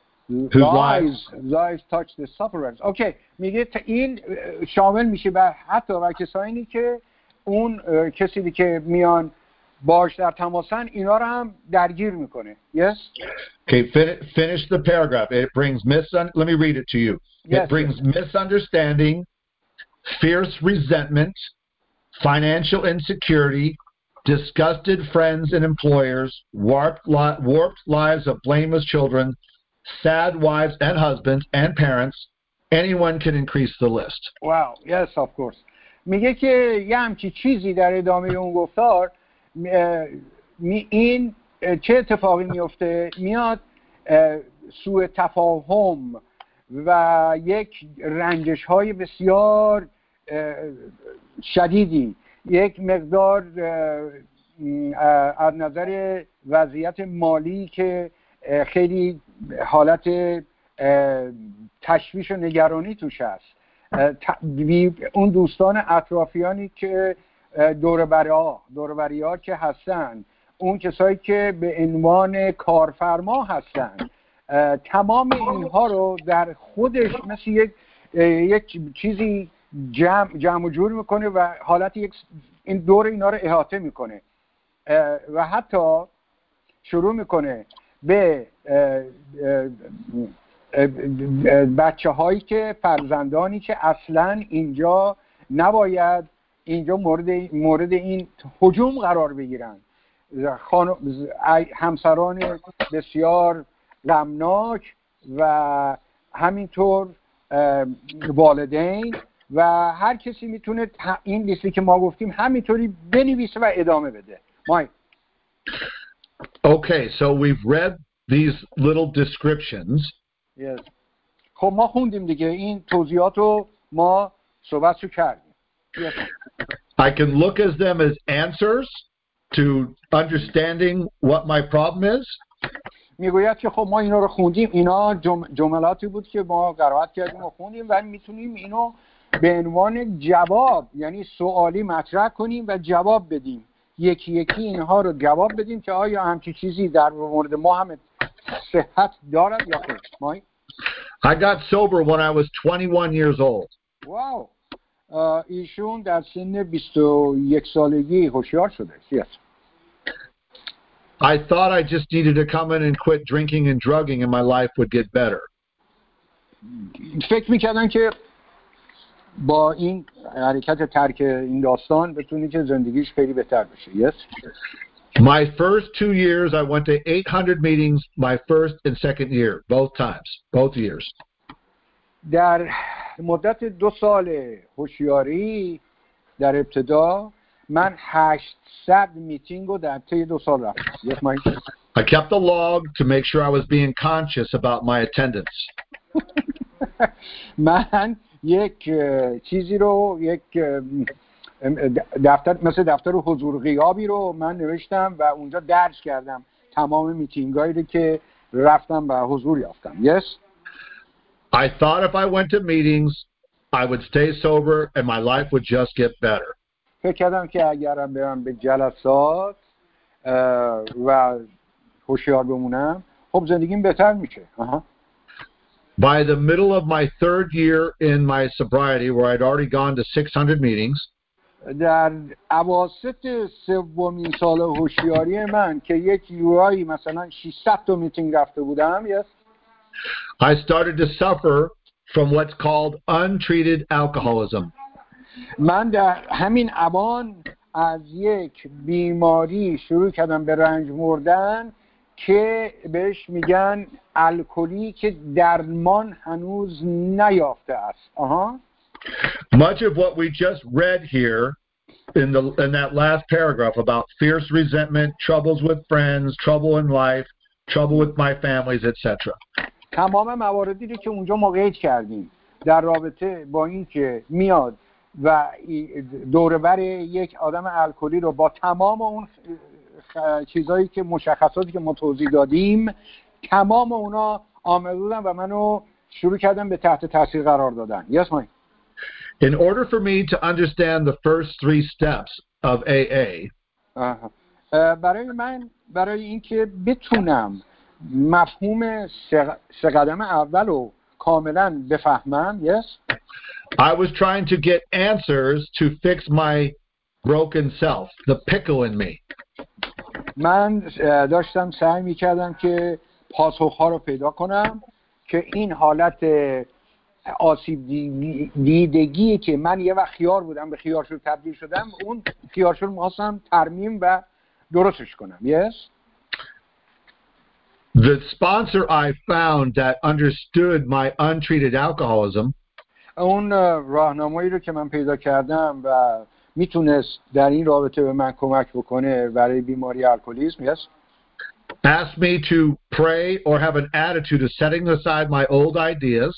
Speaker 2: lives touch the sufferers. اوکی، میگه این شامل میشه بر حتی بر کسانی که اون کسی که میان باش در تماسن اینا رو هم درگیر میکنه. Yes.
Speaker 3: Okay, finish the paragraph. It brings let me read it to you.
Speaker 2: Yes,
Speaker 3: it brings misunderstanding, fierce resentment, financial insecurity, disgusted friends and employers, warped lives of blameless children, sad wives and husbands and parents. Anyone can increase the list.
Speaker 2: Wow, yes, of course. میگه که یه همچی چیزی در ادامه اون گفتار این چه اتفاقی میفته؟ میاد سوء تفاهم و یک رنجش های بسیار شدیدی، یک مقدار از نظر وضعیت مالی که خیلی حالت تشویش و نگرانی توش هست، اون دوستان اطرافیانی که دوربری ها که هستن، اون کسایی که به عنوان کارفرما هستن، تمام اینها رو در خودش مثل یک چیزی جمع و جور میکنه و حالت این دور اینا رو احاطه میکنه و حتی شروع میکنه به بچه هایی که فرزندانی که اصلا اینجا نباید اینجا مورد این هجوم قرار بگیرن، همسران بسیار غمناک و همینطور والدین و هر کسی میتونه این لیستی که ما گفتیم همینطوری بنویسه و ادامه بده. مایک.
Speaker 3: Okay, so we've read these little descriptions.
Speaker 2: Yes. خب ما خوندیم دیگه، این توضیحات رو ما صحبتشو کردیم. Yes.
Speaker 3: I can look at them as answers to understanding what my problem is.
Speaker 2: میگوید که خب ما اینا رو خوندیم، اینا جملاتی بود که ما قرائت کردیم و خوندیم و میتونیم اینو به عنوان جواب، یعنی سوالی مطرح کنیم و جواب بدیم، یکی یکی اینها رو جواب بدیم که آیا همچی چیزی در مورد ما هم صحت دارد یا خیر. مای
Speaker 3: I got sober when I was 21 years old.
Speaker 2: واو. ایشون در سن 21 سالگی هوشیار شده. Yes.
Speaker 3: I thought I just needed to come in and quit drinking and drugging and my life would get better.
Speaker 2: فکر می‌کردن که با این حرکت ترک این داستان بتونی که زندگیش خیلی بهتر بشه. Yes.
Speaker 3: My first 2 years I went to 800 meetings my first and second year, both years.
Speaker 2: در مدت 2 سال هوشیاری در ابتدا من 800 میتینگ رو در طی 2 سال رفتم. Yes, Mike.
Speaker 3: I kept a log to make sure I was being conscious about my attendance.
Speaker 2: من یک چیزی رو، یک دفتر مثل دفتر حضور غیابی رو من نوشتم و اونجا درج کردم تمام میتینگایی رو که رفتم و حضور یافتم. Yes.
Speaker 3: I thought if I went to meetings I would stay sober and my life would just get better.
Speaker 2: فکر کردم که اگرم برم به جلسات و هوشیار بمونم خب زندگیم بهتر میشه.
Speaker 3: By the middle of my third year in my sobriety, where I'd already gone to 600 meetings,
Speaker 2: در اواسط سومین سال هوشیاری من که یک یورایی مثلا 600 تا میتینگ رفته بودم. Yes.
Speaker 3: I started to suffer from what's called untreated alcoholism.
Speaker 2: من در همین اوان از یک بیماری شروع کردم به رنج مردن که بهش میگن الکلی که درمان هنوز نیافته است.
Speaker 3: Much of what we just read here in that last paragraph about fierce resentment, troubles with friends, trouble in life, trouble with my families, etc.
Speaker 2: تمام مواردی رو که اونجا ما قید کردیم در رابطه با این که میاد و دوربر یک آدم الکلی رو با تمام اون چیزایی که مشخصاتی که ما توضیح دادیم تمام اونا آمده بودن و منو شروع کردن به تحت تاثیر قرار دادن. Yes, Mike.
Speaker 3: In order for me to understand the first 3 steps of AA,
Speaker 2: برای اینکه بتونم مفهوم 3 قدم اول رو کاملا بفهمم. Yes.
Speaker 3: I was trying to get answers to fix my broken self, the pickle in me.
Speaker 2: من داشتم سعی می‌کردم که پاسخ‌ها رو پیدا کنم که این حالت آسیب دیدگی که من یه وقت خیار بودم به خیارشور تبدیل شدم، اون خیارشور می‌خواستم ترمیم و درستش کنم. Yes.
Speaker 3: The sponsor I found that understood my untreated alcoholism
Speaker 2: اون راهنمایی رو که من پیدا کردم و میتونست در این رابطه به من کمک بکنه برای بیماری الکلیسم. Yes.
Speaker 3: asked me to pray or have an attitude of setting aside my old ideas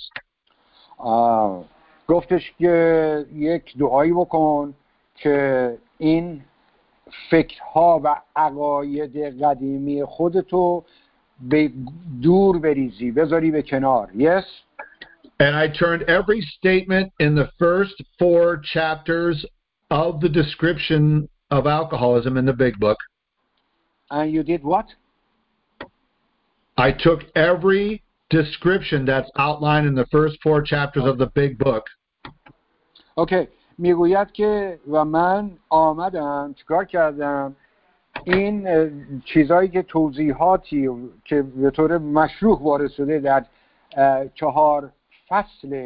Speaker 2: گفتش که یک دعایی بکن که این فکرها و عقاید قدیمی خودتو به دور بریزی، بذاری به کنار. Yes.
Speaker 3: And I turned every statement in the first 4 chapters of the description of alcoholism in the big book.
Speaker 2: And you did what?
Speaker 3: I took every description that's outlined in the first 4 chapters of the big book.
Speaker 2: Okay. میگوید که و من آمدم چیکار کردم این چیزایی که توضیحاتی که به طور مشروح وارد شده در 4 فصل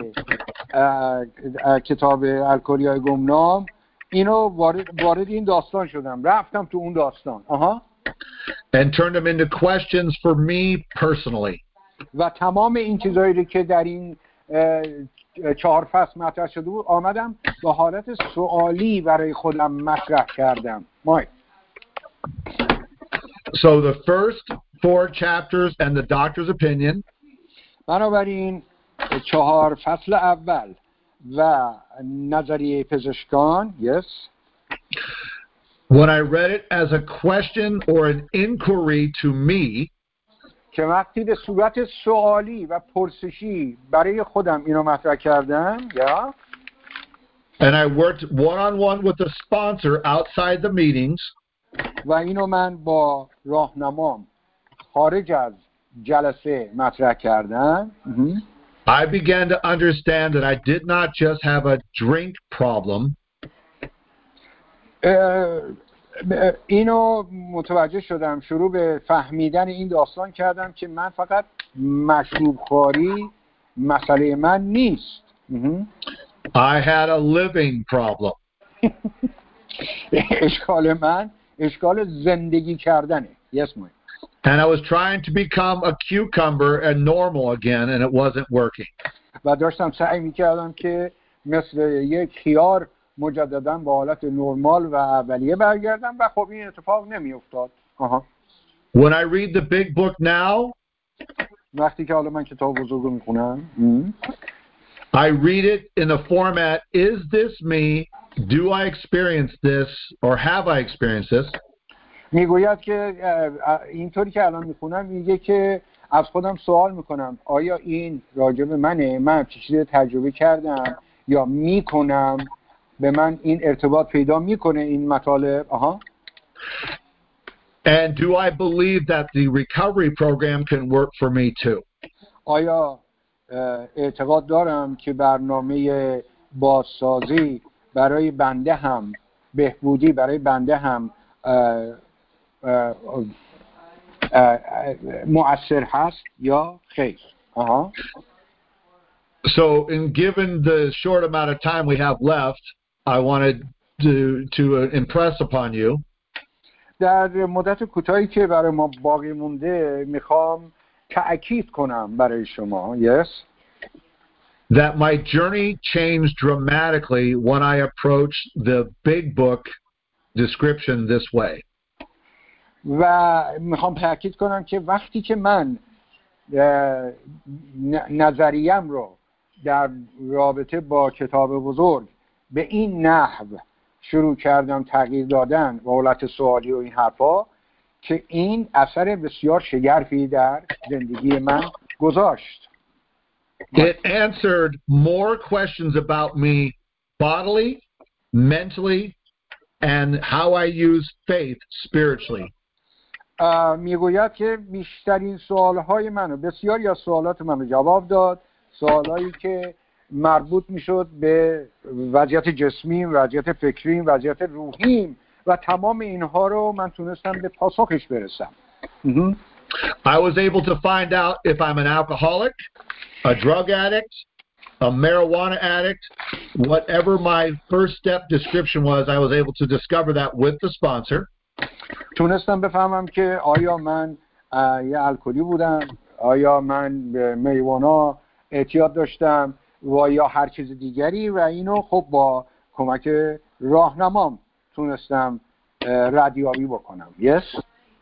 Speaker 2: کتاب الکلیای گمنام، اینو وارد این داستان شدم، رفتم تو اون داستان.
Speaker 3: And turned them into questions for me personally.
Speaker 2: و تمام این چیزایی رو که در این 4 فصل مطرح شده بود آمدم با حالت سوالی برای خودم مطرح کردم. مای.
Speaker 3: So the first 4 chapters and the doctor's opinion.
Speaker 2: بنابراین 4 فصل اول و نظریه پزشکان. Yes.
Speaker 3: When I read it as a question or an inquiry to me,
Speaker 2: که وقتی به صورت سوالی و پرسشی برای خودم اینو مطرح کردم. Yeah.
Speaker 3: And I worked one-on-one with the sponsor outside the meetings.
Speaker 2: و اینو من با راهنمام خارج از جلسه مطرح کردم.
Speaker 3: I began to understand that I did not just have a drink problem.
Speaker 2: اینو متوجه شدم، شروع به فهمیدن این داستان کردم که من فقط مشروب خواری مسئله من نیست.
Speaker 3: I had a living problem.
Speaker 2: اشکال من اشکال زندگی کردنه. Yes, ma'am.
Speaker 3: And I was trying to become a cucumber and normal again, and it wasn't working.
Speaker 2: و داشتم سعی می‌کردم که مثل یک خیار مجدداً با حالت نرمال و اولیه برگردم و خب این اتفاق نمی‌افتاد.
Speaker 3: When I read the big book now,
Speaker 2: وقتی که حالا من کتاب بزرگ رو می‌خونم،
Speaker 3: I read it in the format, is this me? Do I experience this or have I experienced this?
Speaker 2: میگوید که اینطوری که الان میخونم میگه که از خودم سوال میکنم آیا این راجع به منه، من چیزی تجربه کردم یا میکنم، به من این ارتباط پیدا میکنه این مطالب.
Speaker 3: And do I believe that the recovery program can work for me too?
Speaker 2: آیا اعتقاد دارم که برنامه بازسازی برای بنده هم، بهبودی برای بنده هم مؤثر هست یا خیر؟
Speaker 3: So, given the short amount of time we have left, I wanted to impress upon you
Speaker 2: در مدت کوتاهی که برای ما باقی مونده میخوام تأکید کنم برای شما. Yes.
Speaker 3: That my journey changed dramatically when I approached the big book description this way.
Speaker 2: و میخوام تاکید کنم که وقتی که من نظریم رو در رابطه با کتاب بزرگ به این نحو شروع کردم تغییر دادن و حالت سوالی و این حرفا، که این اثر بسیار شگرفی در زندگی من گذاشت.
Speaker 3: It answered more questions about me bodily, mentally, and how I use faith spiritually.
Speaker 2: میگوید که بیشترین سوالهای منو، بسیاری از سوالات منو جواب داد، سوالایی که مربوط میشد به وضعیت جسمیم، وضعیت فکریم، وضعیت روحیم و تمام اینها رو من تونستم به پاسخش برسم.
Speaker 3: I was able to find out if I'm an alcoholic, a drug addict, a marijuana addict, whatever my first step description was, I was able to discover that with the sponsor.
Speaker 2: تونستم بفهمم که آیا من یه الکلی بودم، آیا من به میوانا اعتیاد داشتم و یا هر چیز دیگری، و اینو خب با کمک راهنمام تونستم ردیابی بکنم. Yes.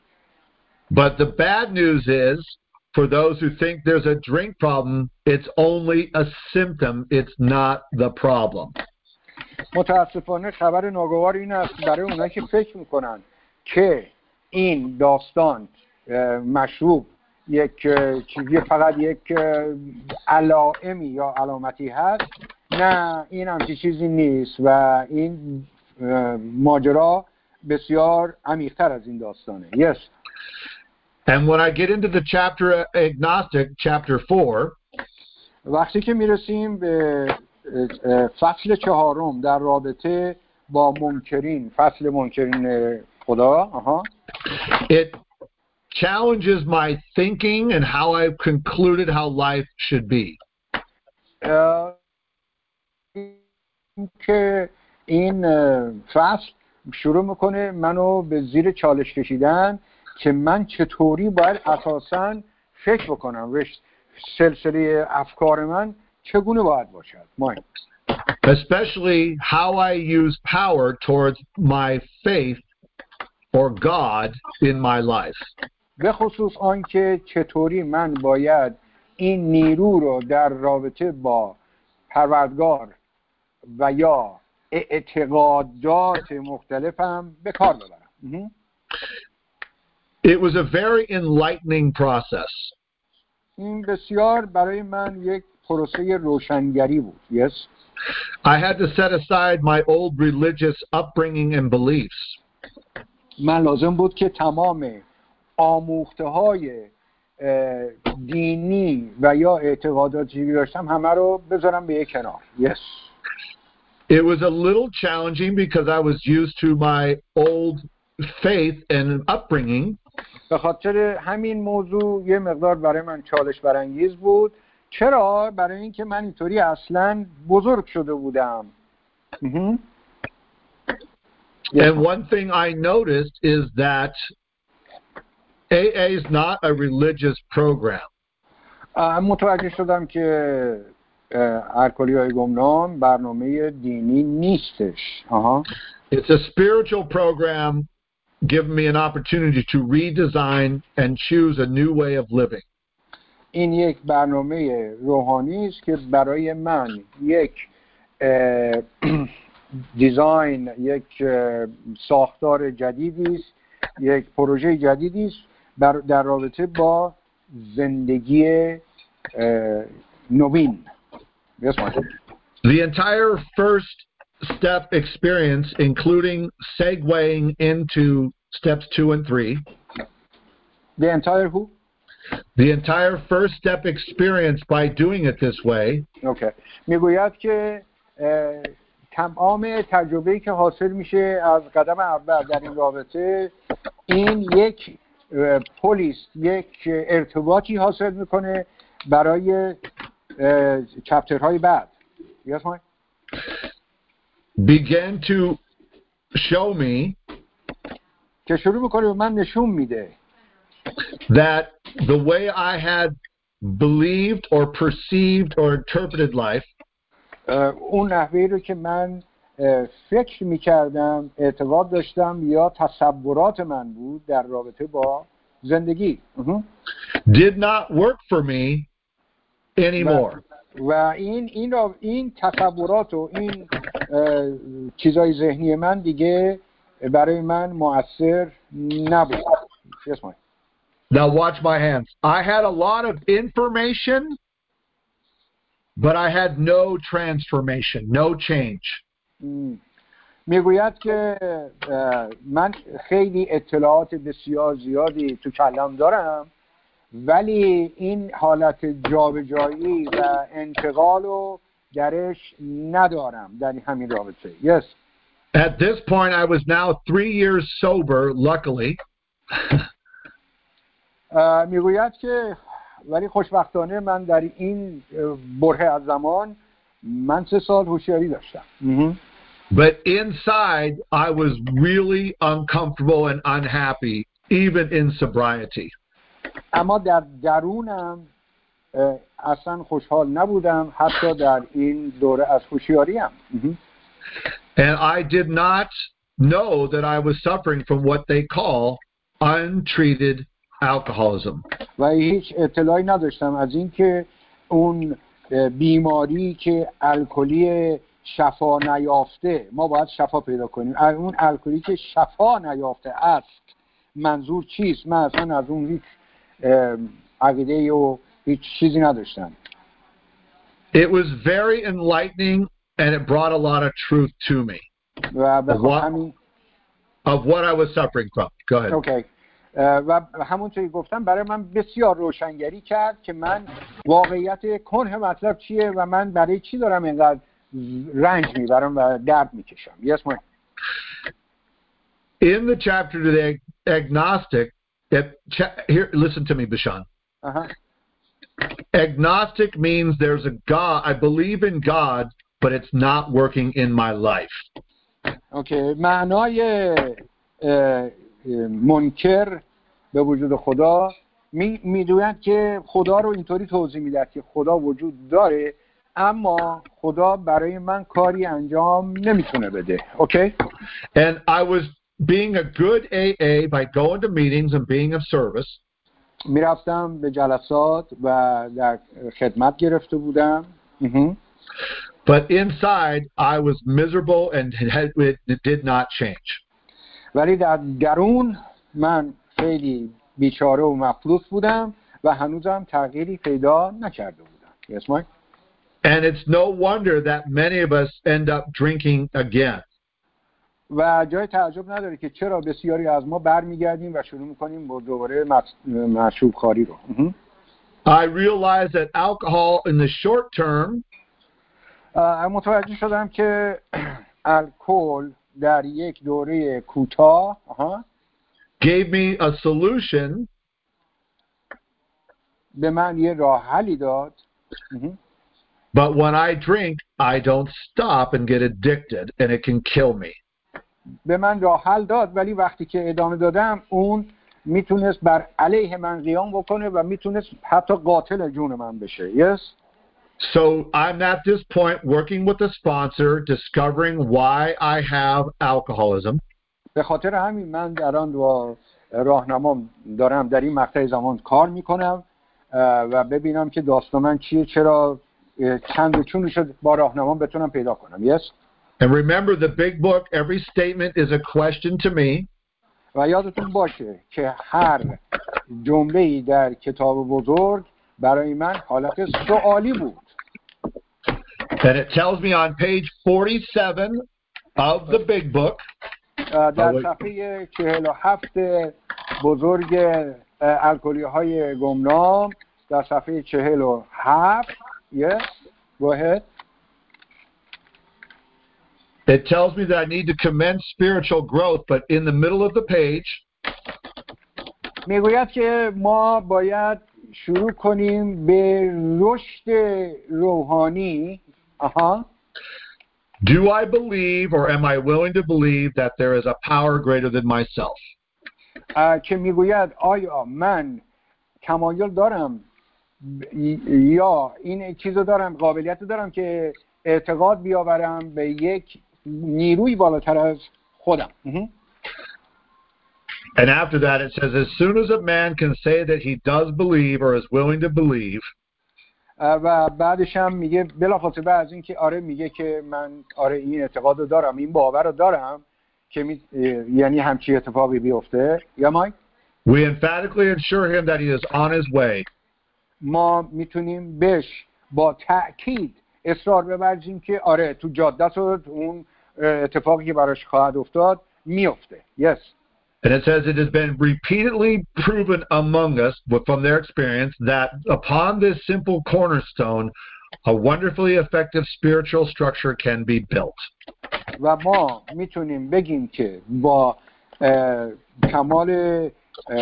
Speaker 3: But the bad news is, for those who think there's a drink problem, it's only a symptom, it's not the problem.
Speaker 2: متاسفانه خبر ناگوار این است برای اونایی که فکر میکنن که این داستان مشروب فقط یک علائمی یا علامتی هست. نه، این همچی چیزی نیست و این ماجرا بسیار عمیق‌تر از این داستانه. Yes.
Speaker 3: And when I get into the chapter agnostic, chapter 4,
Speaker 2: وقتی که میرسیم به فصل 4 در رابطه با منکرین، فصل منکرین خدا،
Speaker 3: it challenges my thinking and how I've concluded how life should be.
Speaker 2: که این فصل شروع میکنه منو به زیر چالش کشیدن که من چطوری باید اساساً فکر بکنم، سلسله افکار من چگونه باید باشد.
Speaker 3: Especially how I use power towards my faith or God in my life.
Speaker 2: به خصوص آنکه چطوری من باید این نیرو رو در رابطه با پروردگار و یا اعتقادات مختلفم به کار ببرم.
Speaker 3: It was a very enlightening process.
Speaker 2: این بسیار برای من یک پروسه روشنگری بود. Yes.
Speaker 3: I had to set aside my old religious upbringing and beliefs.
Speaker 2: من لازم بود که تمام آموخته‌های دینی و یا اعتقاداتی که داشتم همه رو بذارم به یک کنار. Yes.
Speaker 3: It was a little challenging because I was used to my old faith and upbringing.
Speaker 2: به خاطر همین موضوع یه مقدار برای من چالش برانگیز بود. چرا؟ برای اینکه من اینطوری اصلاً بزرگ شده بودم.
Speaker 3: And one thing I noticed is that AA is not a religious program.
Speaker 2: متوجه شدم که الکلی‌های گمنام برنامه دینی نیستش.
Speaker 3: It's a spiritual program giving me an opportunity to redesign and choose a new way of living.
Speaker 2: این یک برنامه روحانی است که برای من یک دیزاین، یک ساختار جدیدی است، یک پروژه جدیدی است در رابطه با زندگی نوین.
Speaker 3: The entire first step experience, including segueing into steps 2 and 3.
Speaker 2: The entire who?
Speaker 3: The entire first step experience by doing it this way.
Speaker 2: Okay. میگوید که تمام تجربه‌ای که حاصل میشه از قدم اول در این رابطه، این یک پلیس، یک ارتباطی حاصل میکنه برای چپترهای بعد. Yes, Mike?
Speaker 3: Began to show me
Speaker 2: که شروع میکنه به من نشون میده
Speaker 3: that the way I had believed or perceived or interpreted life
Speaker 2: اون نحوهی رو که من فکر میکردم، اعتقاد داشتم یا تصورات من بود در رابطه با زندگی
Speaker 3: did not work for me anymore.
Speaker 2: و این تصورات و این چیزای ذهنی من دیگه برای من مؤثر نبود. Yes, Mike.
Speaker 3: Now watch my hands. I had a lot of information, but I had no transformation, no change.
Speaker 2: میگوید که من خیلی اطلاعات بسیار زیادی تو کلم دارم ولی این حالت جابجایی و انتقال رو درش ندارم در همین رابطه. Yes.
Speaker 3: At this point, I was now 3 years sober, luckily.
Speaker 2: میگوید که ولی خوشبختانه من در این بره از زمان من 3 سال هوشیاری داشتم.
Speaker 3: But inside, I was really uncomfortable and unhappy, even in sobriety.
Speaker 2: اما در درونم اصلا خوشحال نبودم حتی در این دوره از هوشیاریم.
Speaker 3: And I did not know that I was suffering from what they call untreated alcoholism.
Speaker 2: و هیچ اطلاعی نداشتم از اینکه اون بیماری که الکلی شفا نیافته، ما باید شفا پیدا کنیم، اون الکلی که شفا نیافته است منظور چیست؟ من اصلا از اون هیچ عقیده و هیچ چیزی نداشتم.
Speaker 3: It was very enlightening and it brought a lot of truth to me of what I was suffering from. Go ahead.
Speaker 2: Okay. و همونطوری گفتم برای من بسیار روشنگری کرد که من واقعیت کنه مطلب چیه و من برای چی دارم اینقدر رنج میبرم و درد میکشم. Yes, Mike.
Speaker 3: In the chapter to the agnostic, here, listen to me, Bishan. Agnostic means there's a God. I believe in God, but it's not working in my life.
Speaker 2: Okay. معنای منکر به وجود خدا میدونند که خدا رو اینطوری توضیح میدهد که خدا وجود داره اما خدا برای من کاری انجام نمیتونه بده. Okay?
Speaker 3: And I was being a good AA by going to meetings and being of service.
Speaker 2: میرفتم به جلسات و در خدمت گرفته بودم.
Speaker 3: But inside I was miserable and it did not change.
Speaker 2: ولی در درون من خیلی بیچاره و مفلوس بودم و هنوزم تغییری پیدا نکرده بودم. Yes, Mike?
Speaker 3: And it's no wonder that many of us end up drinking again.
Speaker 2: و جای تعجب نداره که چرا بسیاری از ما برمیگردیم و شروع میکنیم با دوباره مشروب خواری رو.
Speaker 3: I realized that alcohol in the short term
Speaker 2: متوجه شدم که الکل در یک دوره کوتاه
Speaker 3: gave me a solution
Speaker 2: به من یه راه حلی داد.
Speaker 3: But when I drink, I don't stop and get addicted and it can kill me.
Speaker 2: به من راه حل داد ولی وقتی که ادامه دادم اون میتونست بر علیه من قیام بکنه و میتونست حتی قاتل جون من بشه. Yes.
Speaker 3: So I'm at this point working with a sponsor, discovering why I have alcoholism.
Speaker 2: به خاطر همین من در آن با راهنمام دارم در این مقطع زمان کار میکنم و ببینم که داستان من چیه، چرا چند و چون شد با راهنمام بتونم پیدا کنم. Yes.
Speaker 3: And remember the big book, every statement is a question to me.
Speaker 2: و یادتون باشه که هر جمله‌ای در کتاب بزرگ برای من حالت سوالی بود.
Speaker 3: And it tells me on page 47 of the big book.
Speaker 2: در صفحه 47 بزرگ الکلی‌های گمنام در صفحه 47. Yes, go ahead.
Speaker 3: It tells me that I need to commence spiritual growth, but in the middle of the page
Speaker 2: میگوید که ما باید شروع کنیم به رشد روحانی.
Speaker 3: Do I believe or am I willing to believe that there is a power greater than myself?
Speaker 2: که میگوید آیا من تمایل دارم یا این چیزو دارم، قابلیت دارم که اعتقاد بیاورم به یک نیروی بالاتر از خودم.
Speaker 3: And after that it says, as soon as a man can say that he does believe or is willing to believe,
Speaker 2: و بعدش هم میگه بلافاصله از این که آره میگه که من آره این اعتقاد رو دارم، این باور رو دارم که یعنی همچین اتفاقی بیفته. یا مایک
Speaker 3: we emphatically assure him that he is on his way.
Speaker 2: ما میتونیم بهش با تأکید اصرار بورزیم که آره تو جاده تو اون اتفاقی که براش خواهد افتاد میفته. Yes.
Speaker 3: And it says it has been repeatedly proven among us from their experience that upon this simple cornerstone a wonderfully effective spiritual structure can be built.
Speaker 2: و ما میتونیم بگیم که با کمال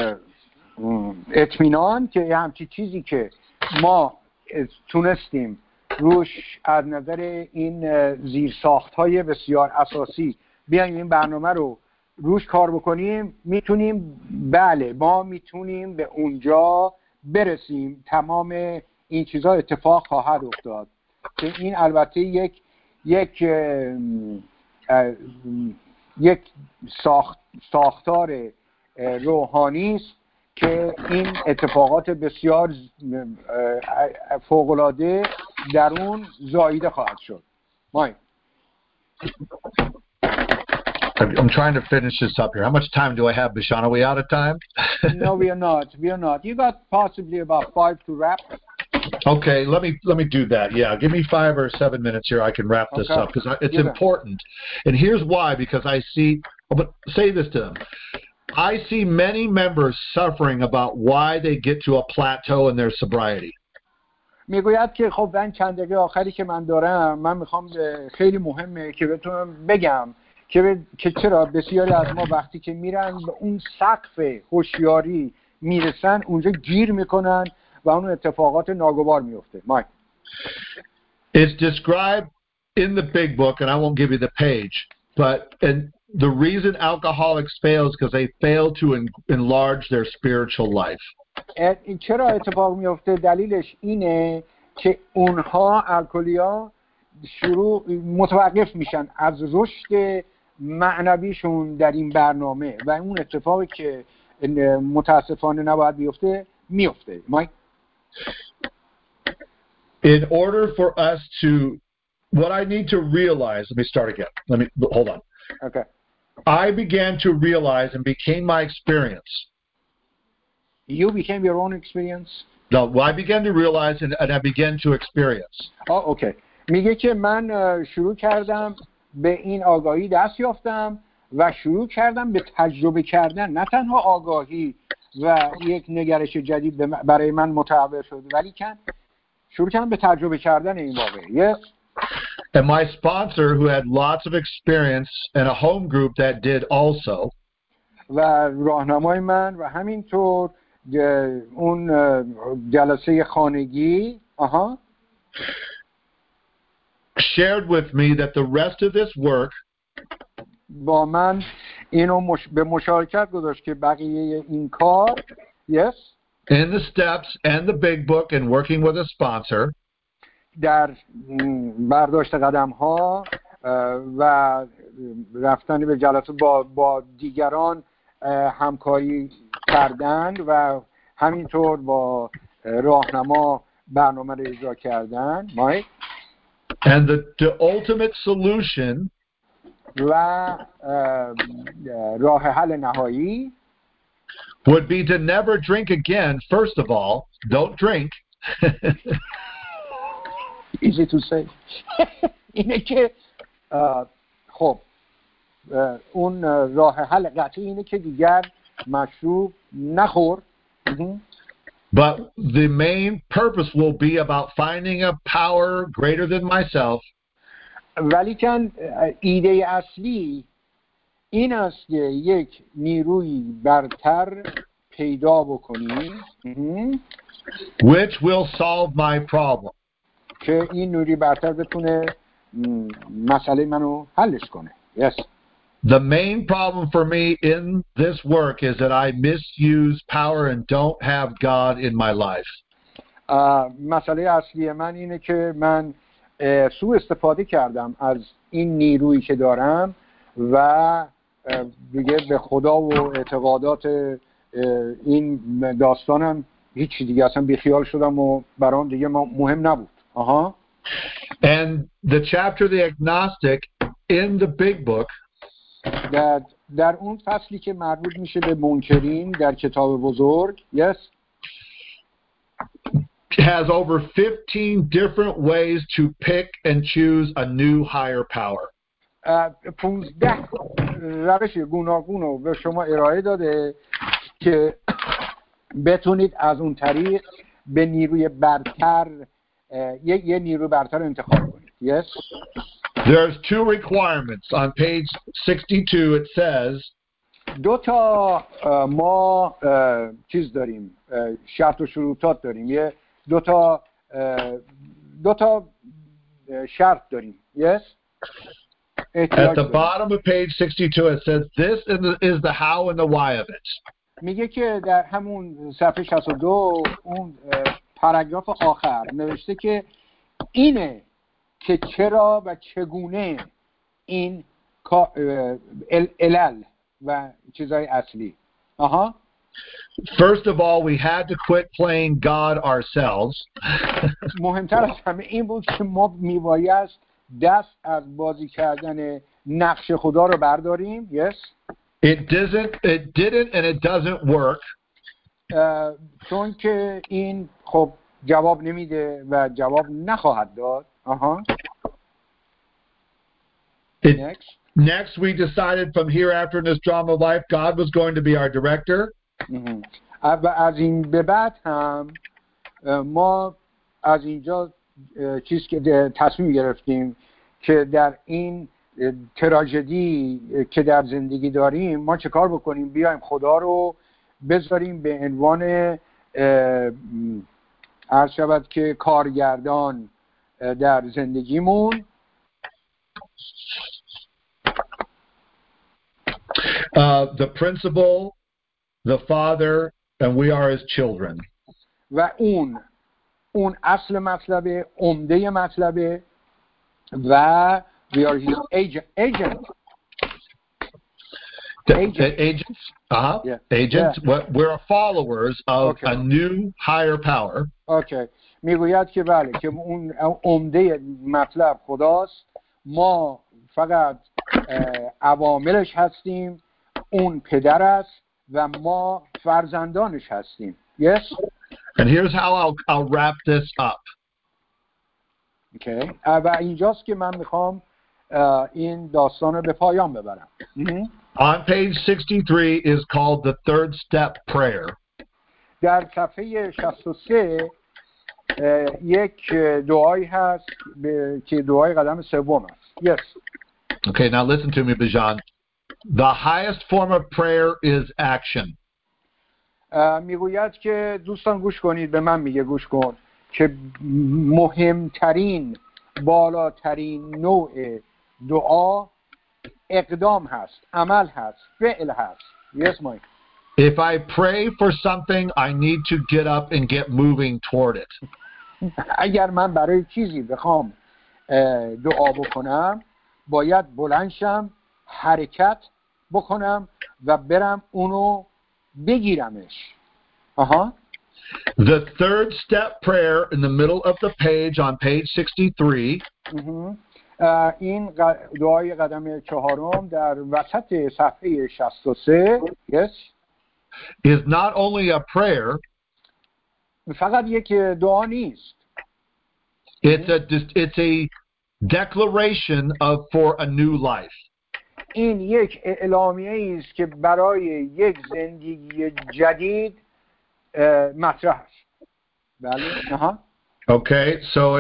Speaker 2: اطمینان که همچی چیزی که ما تونستیم روش از نظر این زیرساخت‌های بسیار اساسی بیایم این برنامه رو روش کار بکنیم، میتونیم بله ما میتونیم به اونجا برسیم. تمام این چیزها اتفاق خواهد افتاد که این البته یک ساختار روحانی است که این اتفاقات بسیار فوق‌العاده در اون زاییده خواهد شد. مای
Speaker 3: I'm trying to finish this up here. How much time do I have, Bishan? Are we out of time?
Speaker 2: No, we are not. We are not. You got possibly about 5 to wrap.
Speaker 3: Okay, let me do that. Yeah, give me 5 or 7 minutes here. I can wrap this up because it's important. And here's why, because I see, but say this to them. I see many members suffering about why they get to a plateau in their sobriety.
Speaker 2: میگوید که خب من چند دقیقه آخری که من دارم، من میخوام خیلی مهمه که بتونم بگم که چرا بسیاری از ما وقتی که میرن به اون سقف هوشیاری میرسن اونجا گیر میکنن و اون اتفاقات ناگوار میفته. مایک
Speaker 3: It's described in the big book, and I won't give you the page, but the reason alcoholics fail is because they fail to enlarge their spiritual life.
Speaker 2: چرا اتفاق میفته؟ دلیلش اینه که اونها الکلیا متوقف میشن از رشد معنویشون در این برنامه و اون اتفاقی که متاسفانه نباید بیفته میفته. مایک
Speaker 3: In order for us to, what I need to realize, let me start again. Hold on.
Speaker 2: Okay.
Speaker 3: I began to realize and became my experience.
Speaker 2: You became your own experience?
Speaker 3: No, I began to realize and I began to experience.
Speaker 2: Oh, okay. میگه که من شروع کردم به این آگاهی دست یافتم و شروع کردم به تجربه کردن، نه تنها آگاهی و یک نگرش جدید برای من متحول شد، ولی شروع کردم به تجربه کردن این واقعه. Yes.
Speaker 3: And my sponsor, who had lots of experience, and a home group that did also.
Speaker 2: و راهنمای من و همینطور اون جلسه خانگی
Speaker 3: shared with me that the rest of this work
Speaker 2: با من اینو به مشارکت گذاشت که بقیه این کار yes
Speaker 3: in the steps and the big book and working with a sponsor
Speaker 2: در برداشت قدم ها و رفتن به جلسه با دیگران همکاری کردن و همینطور با راهنما برنامه رو اجرا کردن. مای
Speaker 3: and the ultimate solution
Speaker 2: و راه حل نهایی
Speaker 3: would be to never drink again. First of all, don't drink.
Speaker 2: Easy to say. اینه که خب اون راه حل قطعی اینه که دیگر مشروب نخور.
Speaker 3: But the main purpose will be about finding a power greater than myself.
Speaker 2: ولی که ایده اصلی این است که یک نیروی برتر پیدا بکنی
Speaker 3: which will solve my problem.
Speaker 2: که این نیروی برتر بتونه مسئله منو حلش کنه. Yes.
Speaker 3: The main problem for me in this work is that I misuse power and don't have God in my life.
Speaker 2: مسئله اصلی من اینه که من سوء استفاده کردم از این نیرویی که دارم و دیگه به خدا و اعتقادات این داستانم هیچ دیگه اصلا بیخیال شدم و برام دیگه مهم نبود.
Speaker 3: And the chapter the agnostic in the big book
Speaker 2: در اون فصلی که مربوط میشه به منکرین در کتاب بزرگ
Speaker 3: has over 15 different ways to pick and choose a new higher power.
Speaker 2: 15 روش گوناگون رو به شما ارائه داده که بتونید از اون طریق به نیروی برتر یه نیروی برتر انتخاب کنید. Yes.
Speaker 3: There's two requirements on page 62. It says
Speaker 2: دو تا ما چیز داریم، شرط و شروطات داریم، دو تا شرط داریم. Yes.
Speaker 3: At the bottom of page 62 it says this is the how and the why of it.
Speaker 2: میگه که در همون صفحه 62 اون پاراگراف آخر نوشته که اینه که چرا و چگونه این علل و چیزای اصلی.
Speaker 3: First of all, we had to quit playing God ourselves.
Speaker 2: مهمتر از همه این بود که ما میبایست دست از بازی کردن نقش خدا رو برداریم. Yes.
Speaker 3: It didn't and it doesn't work.
Speaker 2: چون که این خب جواب نمیده و جواب نخواهد داد.
Speaker 3: Next, we decided from hereafter in this drama of life, God was going to be our director.
Speaker 2: و از این به بعد هم ما از اینجا چیز که تصمیم گرفتیم که در این تراژدی که در زندگی داریم ما چه کار بکنیم؟ بیایم خدا رو بذاریم به عنوان عرض شود که کارگردان در زندگیمون.
Speaker 3: The principal, the father, and we are his children.
Speaker 2: و اون اصل مطلبه، عمده مطلبه و we are his agent.
Speaker 3: Agents.
Speaker 2: Yeah.
Speaker 3: Agents.
Speaker 2: Yeah.
Speaker 3: We're followers of a new higher power.
Speaker 2: میگوید که بله که اون عمده مطلب خداست، ما فقط عواملش هستیم، اون پدر است و ما فرزندانش هستیم. Yes.
Speaker 3: And here's how I'll wrap this up.
Speaker 2: Okay. و اینجاست که من میخوام این داستان رو به پایان ببرم.
Speaker 3: On page 63 is called the third step prayer.
Speaker 2: در صفحه 63 یک دعایی هست که دعای قدم سوم است. Yes.
Speaker 3: Okay, now listen to me, Bijan. The highest form of prayer is action.
Speaker 2: میگوید که دوستان گوش کنید، به من میگه گوش کن که مهمترین بالاترین نوع دعا اقدام هست، عمل هست، فعل هست. Yes, Mike.
Speaker 3: If I pray for something, I need to get up and get moving toward it.
Speaker 2: اگر من برای چیزی بخوام دعا بکنم باید بلند شم، حرکت بکنم و برم اونو بگیرمش.
Speaker 3: The third step prayer in the middle of the page on page 63
Speaker 2: این دعای قدم چهارم در وسط صفحه 63 yes
Speaker 3: is not only a prayer,
Speaker 2: فقط یک دعا نیست.
Speaker 3: It's a declaration of for a new life.
Speaker 2: این یک اعلامیه است که برای یک زندگی جدید مطرح است. بله.
Speaker 3: Okay, so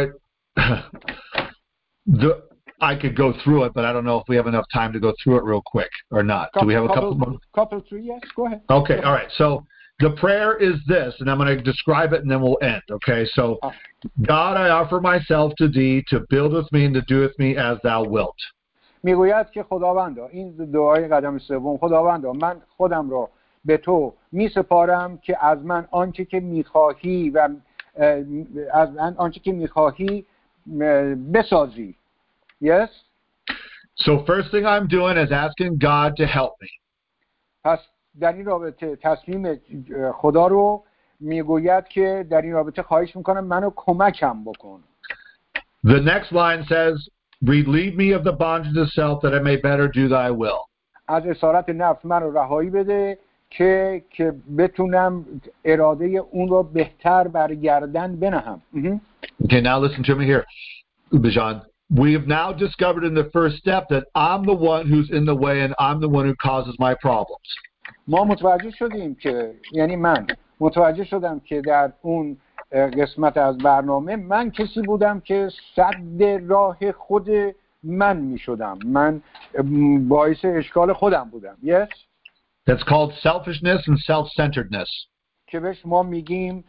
Speaker 3: I could go through it, but I don't know if we have enough time to go through it real quick or not. Do we have a couple more?
Speaker 2: Couple three, yes, go ahead.
Speaker 3: Okay, all right. So the prayer is this, and I'm going to describe it and then we'll end. Okay, so God, I offer myself to thee to build with me and to do with me as thou wilt.
Speaker 2: میگوید که خداوندا، این دعای قدم سوم، خداوندا من خودم را به تو میسپارم که از من آنچه که میخواهی و از من آنچه که میخواهی بسازی. Yes.
Speaker 3: So first thing I'm doing is asking God to help me.
Speaker 2: پس در این رابطه تصمیم خدا رو میگوید که در این رابطه خواهش میکنم منو کمکم بکن.
Speaker 3: The next line says, relieve me of the bondage of self that I may better do thy will.
Speaker 2: از اسارت نفس من رو رهایی بده که بتونم اراده اون رو بهتر برگردن بنهم.
Speaker 3: Okay, now listen to me here, Bijan. We have now discovered in the first step that I'm the one who's in the way and I'm the one who causes my problems.
Speaker 2: ما متوجه شدیم که یعنی من متوجه شدم که در اون قسمت از برنامه من کسی بودم که سد راه خود من می شدم. من باعث اشکال خودم بودم. Yes.
Speaker 3: That's called selfishness and self-centeredness.
Speaker 2: که بهش ما میگیم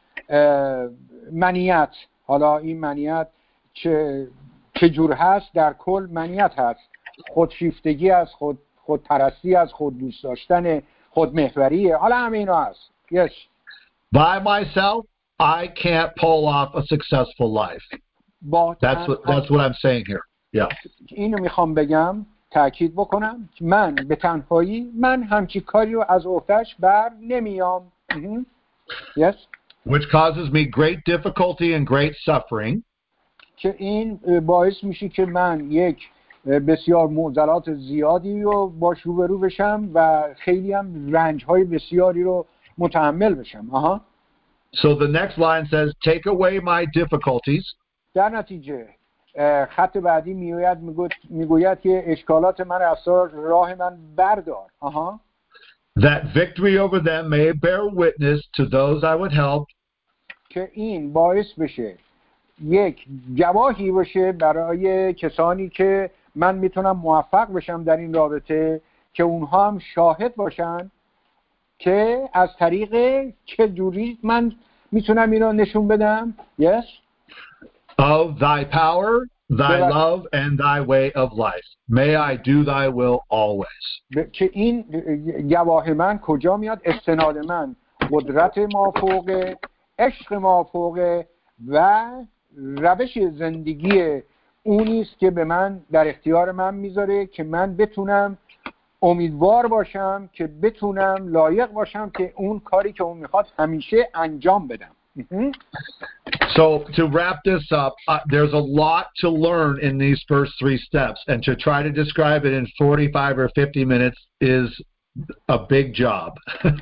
Speaker 2: منیت. حالا این منیت چه جور هست؟ در کل منیت هست. خودشیفتگی از خودپرستی از خود دوست داشتن خودمحوریه. حالا همه اینا هست. Yes.
Speaker 3: By myself, I can't pull off a successful life. That's what I'm saying here. Yeah.
Speaker 2: اینو میخوام بگم، تأکید بکنم، من به تنهایی من همچی کاری رو از عهده‌اش بر نمیام. Yes.
Speaker 3: Which causes me great difficulty and great suffering.
Speaker 2: که این باعث میشه که من یک بسیار معضلات زیادی رو باش روبرو بشم و خیلی هم رنج‌های بسیاری رو متحمل بشم.
Speaker 3: So the next line says, take away my difficulties.
Speaker 2: در نتیجه خط بعدی میگوید که اشکالات من از راه من بردار.
Speaker 3: That victory over them may bear witness to those I would help.
Speaker 2: که این باعث بشه یک گواهی باشه برای کسانی که من میتونم موفق بشم در این رابطه، که اونها هم شاهد باشن که از طریق چه جوری من میتونم اینو نشون بدم. Yes.
Speaker 3: Of thy power, thy love, and thy way of life. May I do thy will always.
Speaker 2: که این گواه من کجا میاد؟ استناد من قدرت مافوقه، عشق مافوقه و روش زندگی اونیست که به من در اختیار من میذاره که من بتونم امیدوار باشم، که بتونم لایق باشم که اون کاری که اون میخواد همیشه انجام بدم.
Speaker 3: So to wrap this up, there's a lot to learn in these first three steps, and to try to describe it in 45 or 50 minutes is a big job.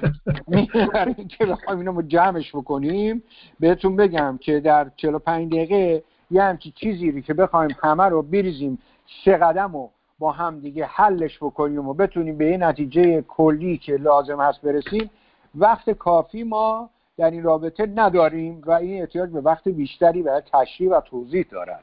Speaker 2: که بخوایم اینو جمعش بکنیم، بهتون بگم که در 45 دقیقه یه همچی چیزی که بخوایم همه رو بریزیم 3 قدم رو با هم دیگه حلش بکنیم و بتونیم به یه نتیجه کلی که لازم هست برسیم، وقت کافی ما در این رابطه نداریم و این احتیاج به وقت بیشتری برای تشریح و توضیح دارد.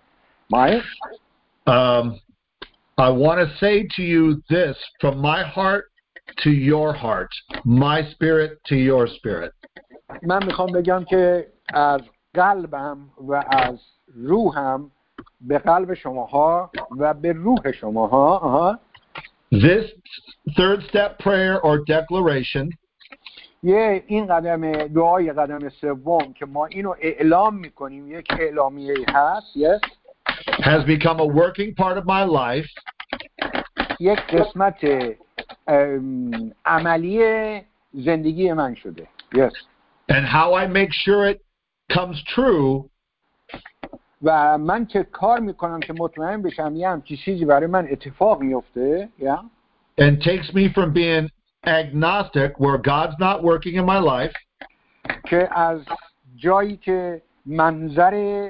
Speaker 3: I want to say to you this from my heart to your heart, my spirit to your spirit.
Speaker 2: من میخوام بگم که از قلبم و از روحم به قلب شماها و به روح شماها.
Speaker 3: This third step prayer or declaration
Speaker 2: این دعای قدم سوم که ما اینو اعلام میکنیم، یک اعلامیه هست. Yes.
Speaker 3: has become a working part of my life.
Speaker 2: یک قسمت عملی زندگی من شده. Yes.
Speaker 3: And how I make sure it comes true.
Speaker 2: و من که کار میکنم که مطمئن بشم یه همچی چیزی برای من اتفاق میفته. Yeah.
Speaker 3: And takes me from being agnostic where God's not working in my life.
Speaker 2: که از جایی که منظر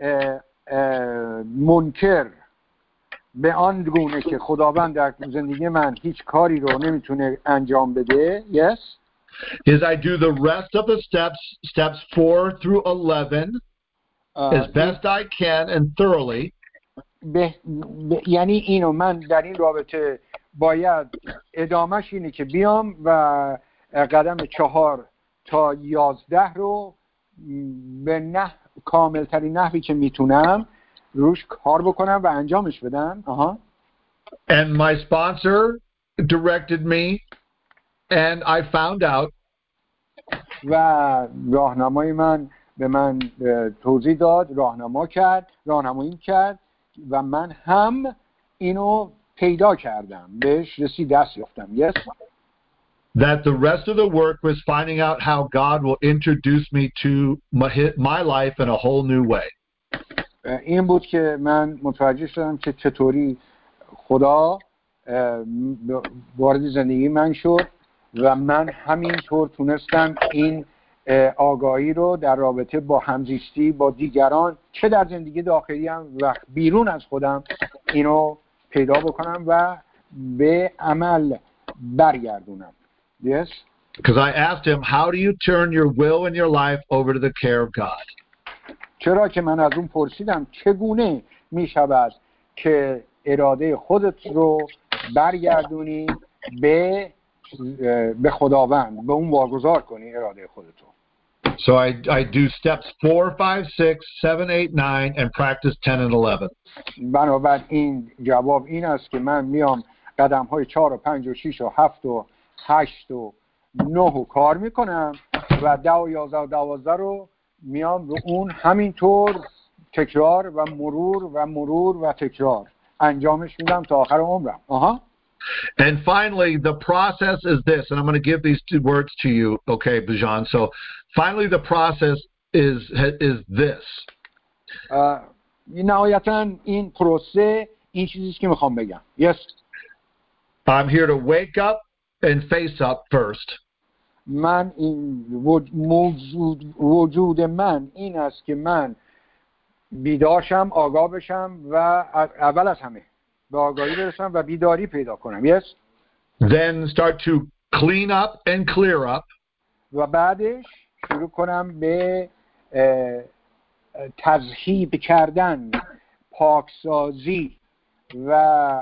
Speaker 2: منکر به آن گونه که خداوند در زندگی من هیچ کاری رو نمیتونه انجام بده. Yes.
Speaker 3: Is I do the rest of the steps 4 through 11 as best I can and thoroughly.
Speaker 2: یعنی اینو من در این رابطه باید ادامهش اینه که بیام و قدم 4 تا 11 رو به کاملترین نحوی که میتونم روش کار بکنم و انجامش بدم.
Speaker 3: And my sponsor directed me and I found out.
Speaker 2: و راهنمای من به من توضیح داد، راهنمایی کرد و من هم اینو پیدا کردم، بهش دست یافتم. Yes.
Speaker 3: That the rest of the work was finding out how God will introduce me to my life in a whole new way.
Speaker 2: این بود که من متوجه شدم که چطوری خدا وارد زندگی من شد و من همینطور تونستم این آگاهی رو در رابطه با همزیستی با دیگران، چه در زندگی داخلی هم و بیرون از خودم، اینو پیدا بکنم و به عمل برگردونم. Yes.
Speaker 3: Because I asked him, how do you turn your will and your life over to the care of God?
Speaker 2: چرا که من از اون پرسیدم چگونه می شود که اراده خودت رو برگردونی به خداوند، به اون واگذار کنی اراده خودت رو.
Speaker 3: So I do steps 4, 5, 6, 7, 8, 9 and practice 10 and 11.
Speaker 2: بنابراین جواب این است که من میام قدم های 4 و 5 و 6 و 7 و 8 و 9 رو کار میکنم و 10 و 11 و 12 رو میام رو اون همینطور تکرار و مرور و تکرار انجامش میدم تا آخر عمرم.
Speaker 3: And finally, the process is this, and I'm going to give these two words to you, okay, Bijan. So finally, the process is this.
Speaker 2: نهایتاً این پروسه این چیزیست که میخوام بگم. Yes.
Speaker 3: I'm here to wake up and face up first.
Speaker 2: من این وجود من این است که من بیدارشم، آگاه بشم و اول از همه به آگاهی برسم و بیداری پیدا کنم. Yes.
Speaker 3: Then start to clean up and clear up.
Speaker 2: و بعدش شروع کنم به تذهیب کردن، پاکسازی و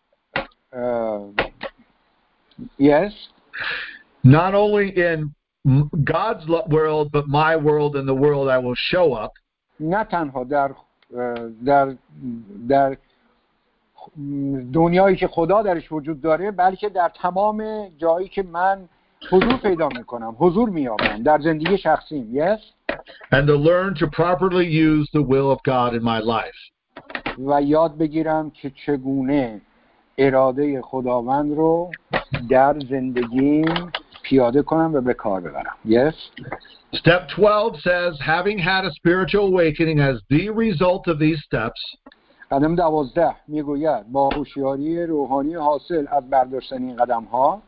Speaker 2: Yes.
Speaker 3: Not only in God's world, but my world and the world I will show up.
Speaker 2: نه تنها در دنیایی که خدا درش وجود داره، بلکه در تمام جایی که من حضور پیدا میکنم، حضور میابم در زندگی شخصیم. Yes.
Speaker 3: And to learn to properly use the will of God in my life.
Speaker 2: و یاد بگیرم که چگونه اراده خداوند رو در زندگیم پیاده کنم و به کار ببرم. Yes.
Speaker 3: Step 12 says, having had a spiritual awakening as the result of these steps.
Speaker 2: قدم 12 میگوید با هوشیاری روحانی حاصل از برداشتن این قدم ها.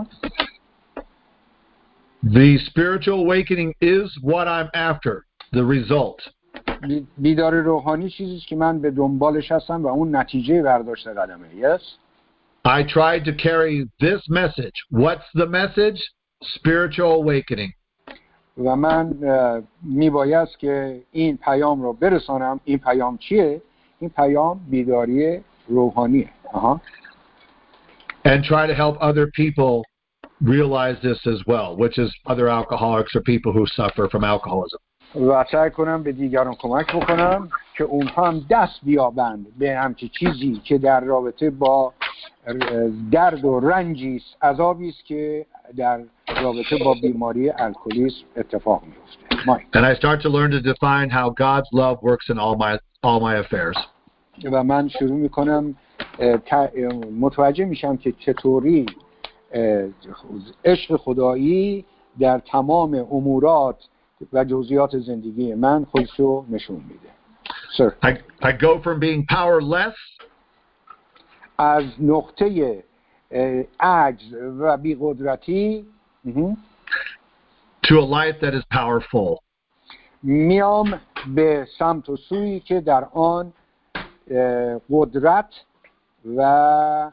Speaker 3: The spiritual awakening is what I'm after, the result.
Speaker 2: بیدار روحانی چیزیست که من به دنبالش هستم و اون نتیجه برداشت قدمه. Yes.
Speaker 3: I tried to carry this message. What's the message? Spiritual awakening.
Speaker 2: و من میبایست که این پیام رو برسانم. این پیام چیه؟ این پیام بیداری روحانیه.
Speaker 3: And try to help other people realize this as well, which is other alcoholics or people who suffer from alcoholism.
Speaker 2: و سعی کنم به دیگران کمک بکنم که اونها هم دست بیابند به همچین چیزی که در رابطه با درد و رنجی عذابی است که در رابطه با بیماری الکلیسم اتفاق میفته.
Speaker 3: And I start to learn to define how God's love works in all my affairs.
Speaker 2: و من شروع میکنم متوجه میشم که چطوری عشق خدایی در تمام امورات و جزئیات زندگی من خودشو نشون میده. Sir.
Speaker 3: I go from being powerless
Speaker 2: از نقطه عجز و بی‌قدرتی
Speaker 3: to a life that is powerful.
Speaker 2: میام به سمت و سویی که در آن قدرت و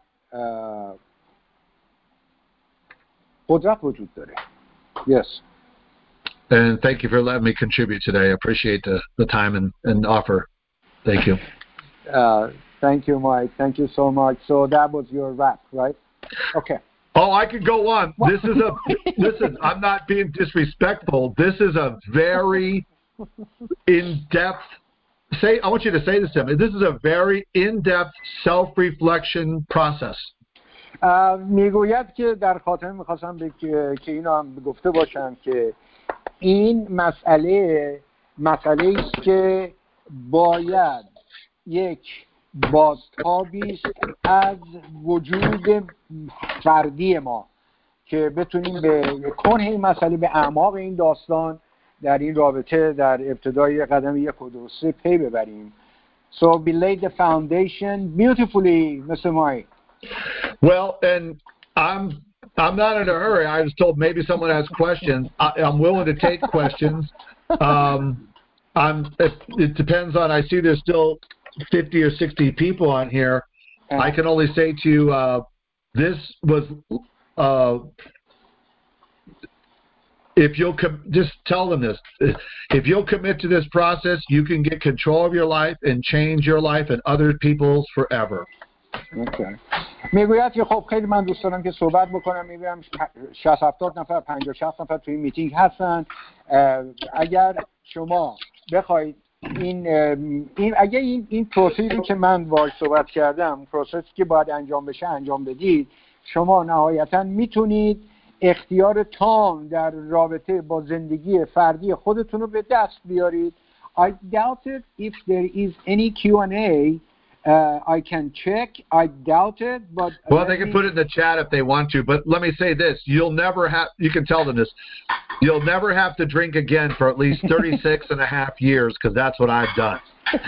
Speaker 2: قدرت وجود داره. Yes.
Speaker 3: And thank you for letting me contribute today. I appreciate the time and offer. Thank you.
Speaker 2: Thank you, Mike. Thank you so much. So that was your rap, right? Okay.
Speaker 3: Oh, I could go on. Listen, I'm not being disrespectful. This is a very in-depth, I want you to say this to me. This is a very in-depth self-reflection process.
Speaker 2: میگوید که در خاطر میخواستم که اینو هم گفته باشم که این مسئله مسئله است که باید یک بازتابی است از وجود فردی ما که بتونیم به کنه این مسئله، به اعماق این داستان در این رابطه در ابتدای قدم 1 و 2 و 3 پی ببریم. So we laid the foundation beautifully, Mr. Mai.
Speaker 3: Well, and I'm not in a hurry. I was told maybe someone has questions. I'm willing to take questions. It depends on, I see there's still 50 or 60 people on here. I can only say to you, this was, if you'll just tell them this, if you'll commit to this process, you can get control of your life and change your life and other people's forever.
Speaker 2: Okay. میگوید که خب خیلی من دوست دارم که صحبت بکنم. میبینم 60-70 نفر 50-60 نفر توی میتینگ هستن. اگر شما بخواید این پروسیسی که من باهاش صحبت کردم، پروسسی که باید انجام بشه انجام بدید، شما نهایتاً میتونید اختیار تام در رابطه با زندگی فردی خودتون رو به دست بیارید. I doubt it if there is any Q&A. I can check. I doubt it, but
Speaker 3: well, they can put it in the chat if they want to. But let me say this: you'll never have. You can tell them this. You'll never have to drink again for at least 36 and a half years, because that's what I've done.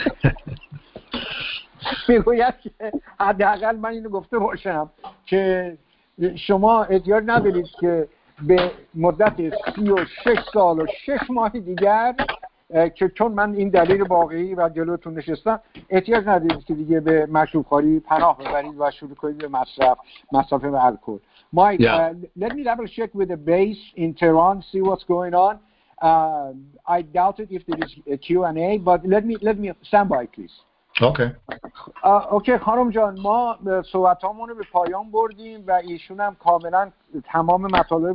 Speaker 2: میگوید که حداقل من اینو گفته باشم که شما احتیاج ندارید که به مدت 36 سال و 6 ماه دیگر که چون من این دلیل واقعی و جلوتون نشستم، احتیاج ندارید که دیگه به مشروبخواری پناه ببرید و شروع کنید به مصرف الکل. Mike, let me double check with the base in Tehran, see what's going on. I doubt it if there is a Q&A, but let me stand by, please.
Speaker 3: Okay.
Speaker 2: اوکی خانم جان، ما صحبتامون رو به پایان بردیم و ایشون هم کاملا تمام مطالب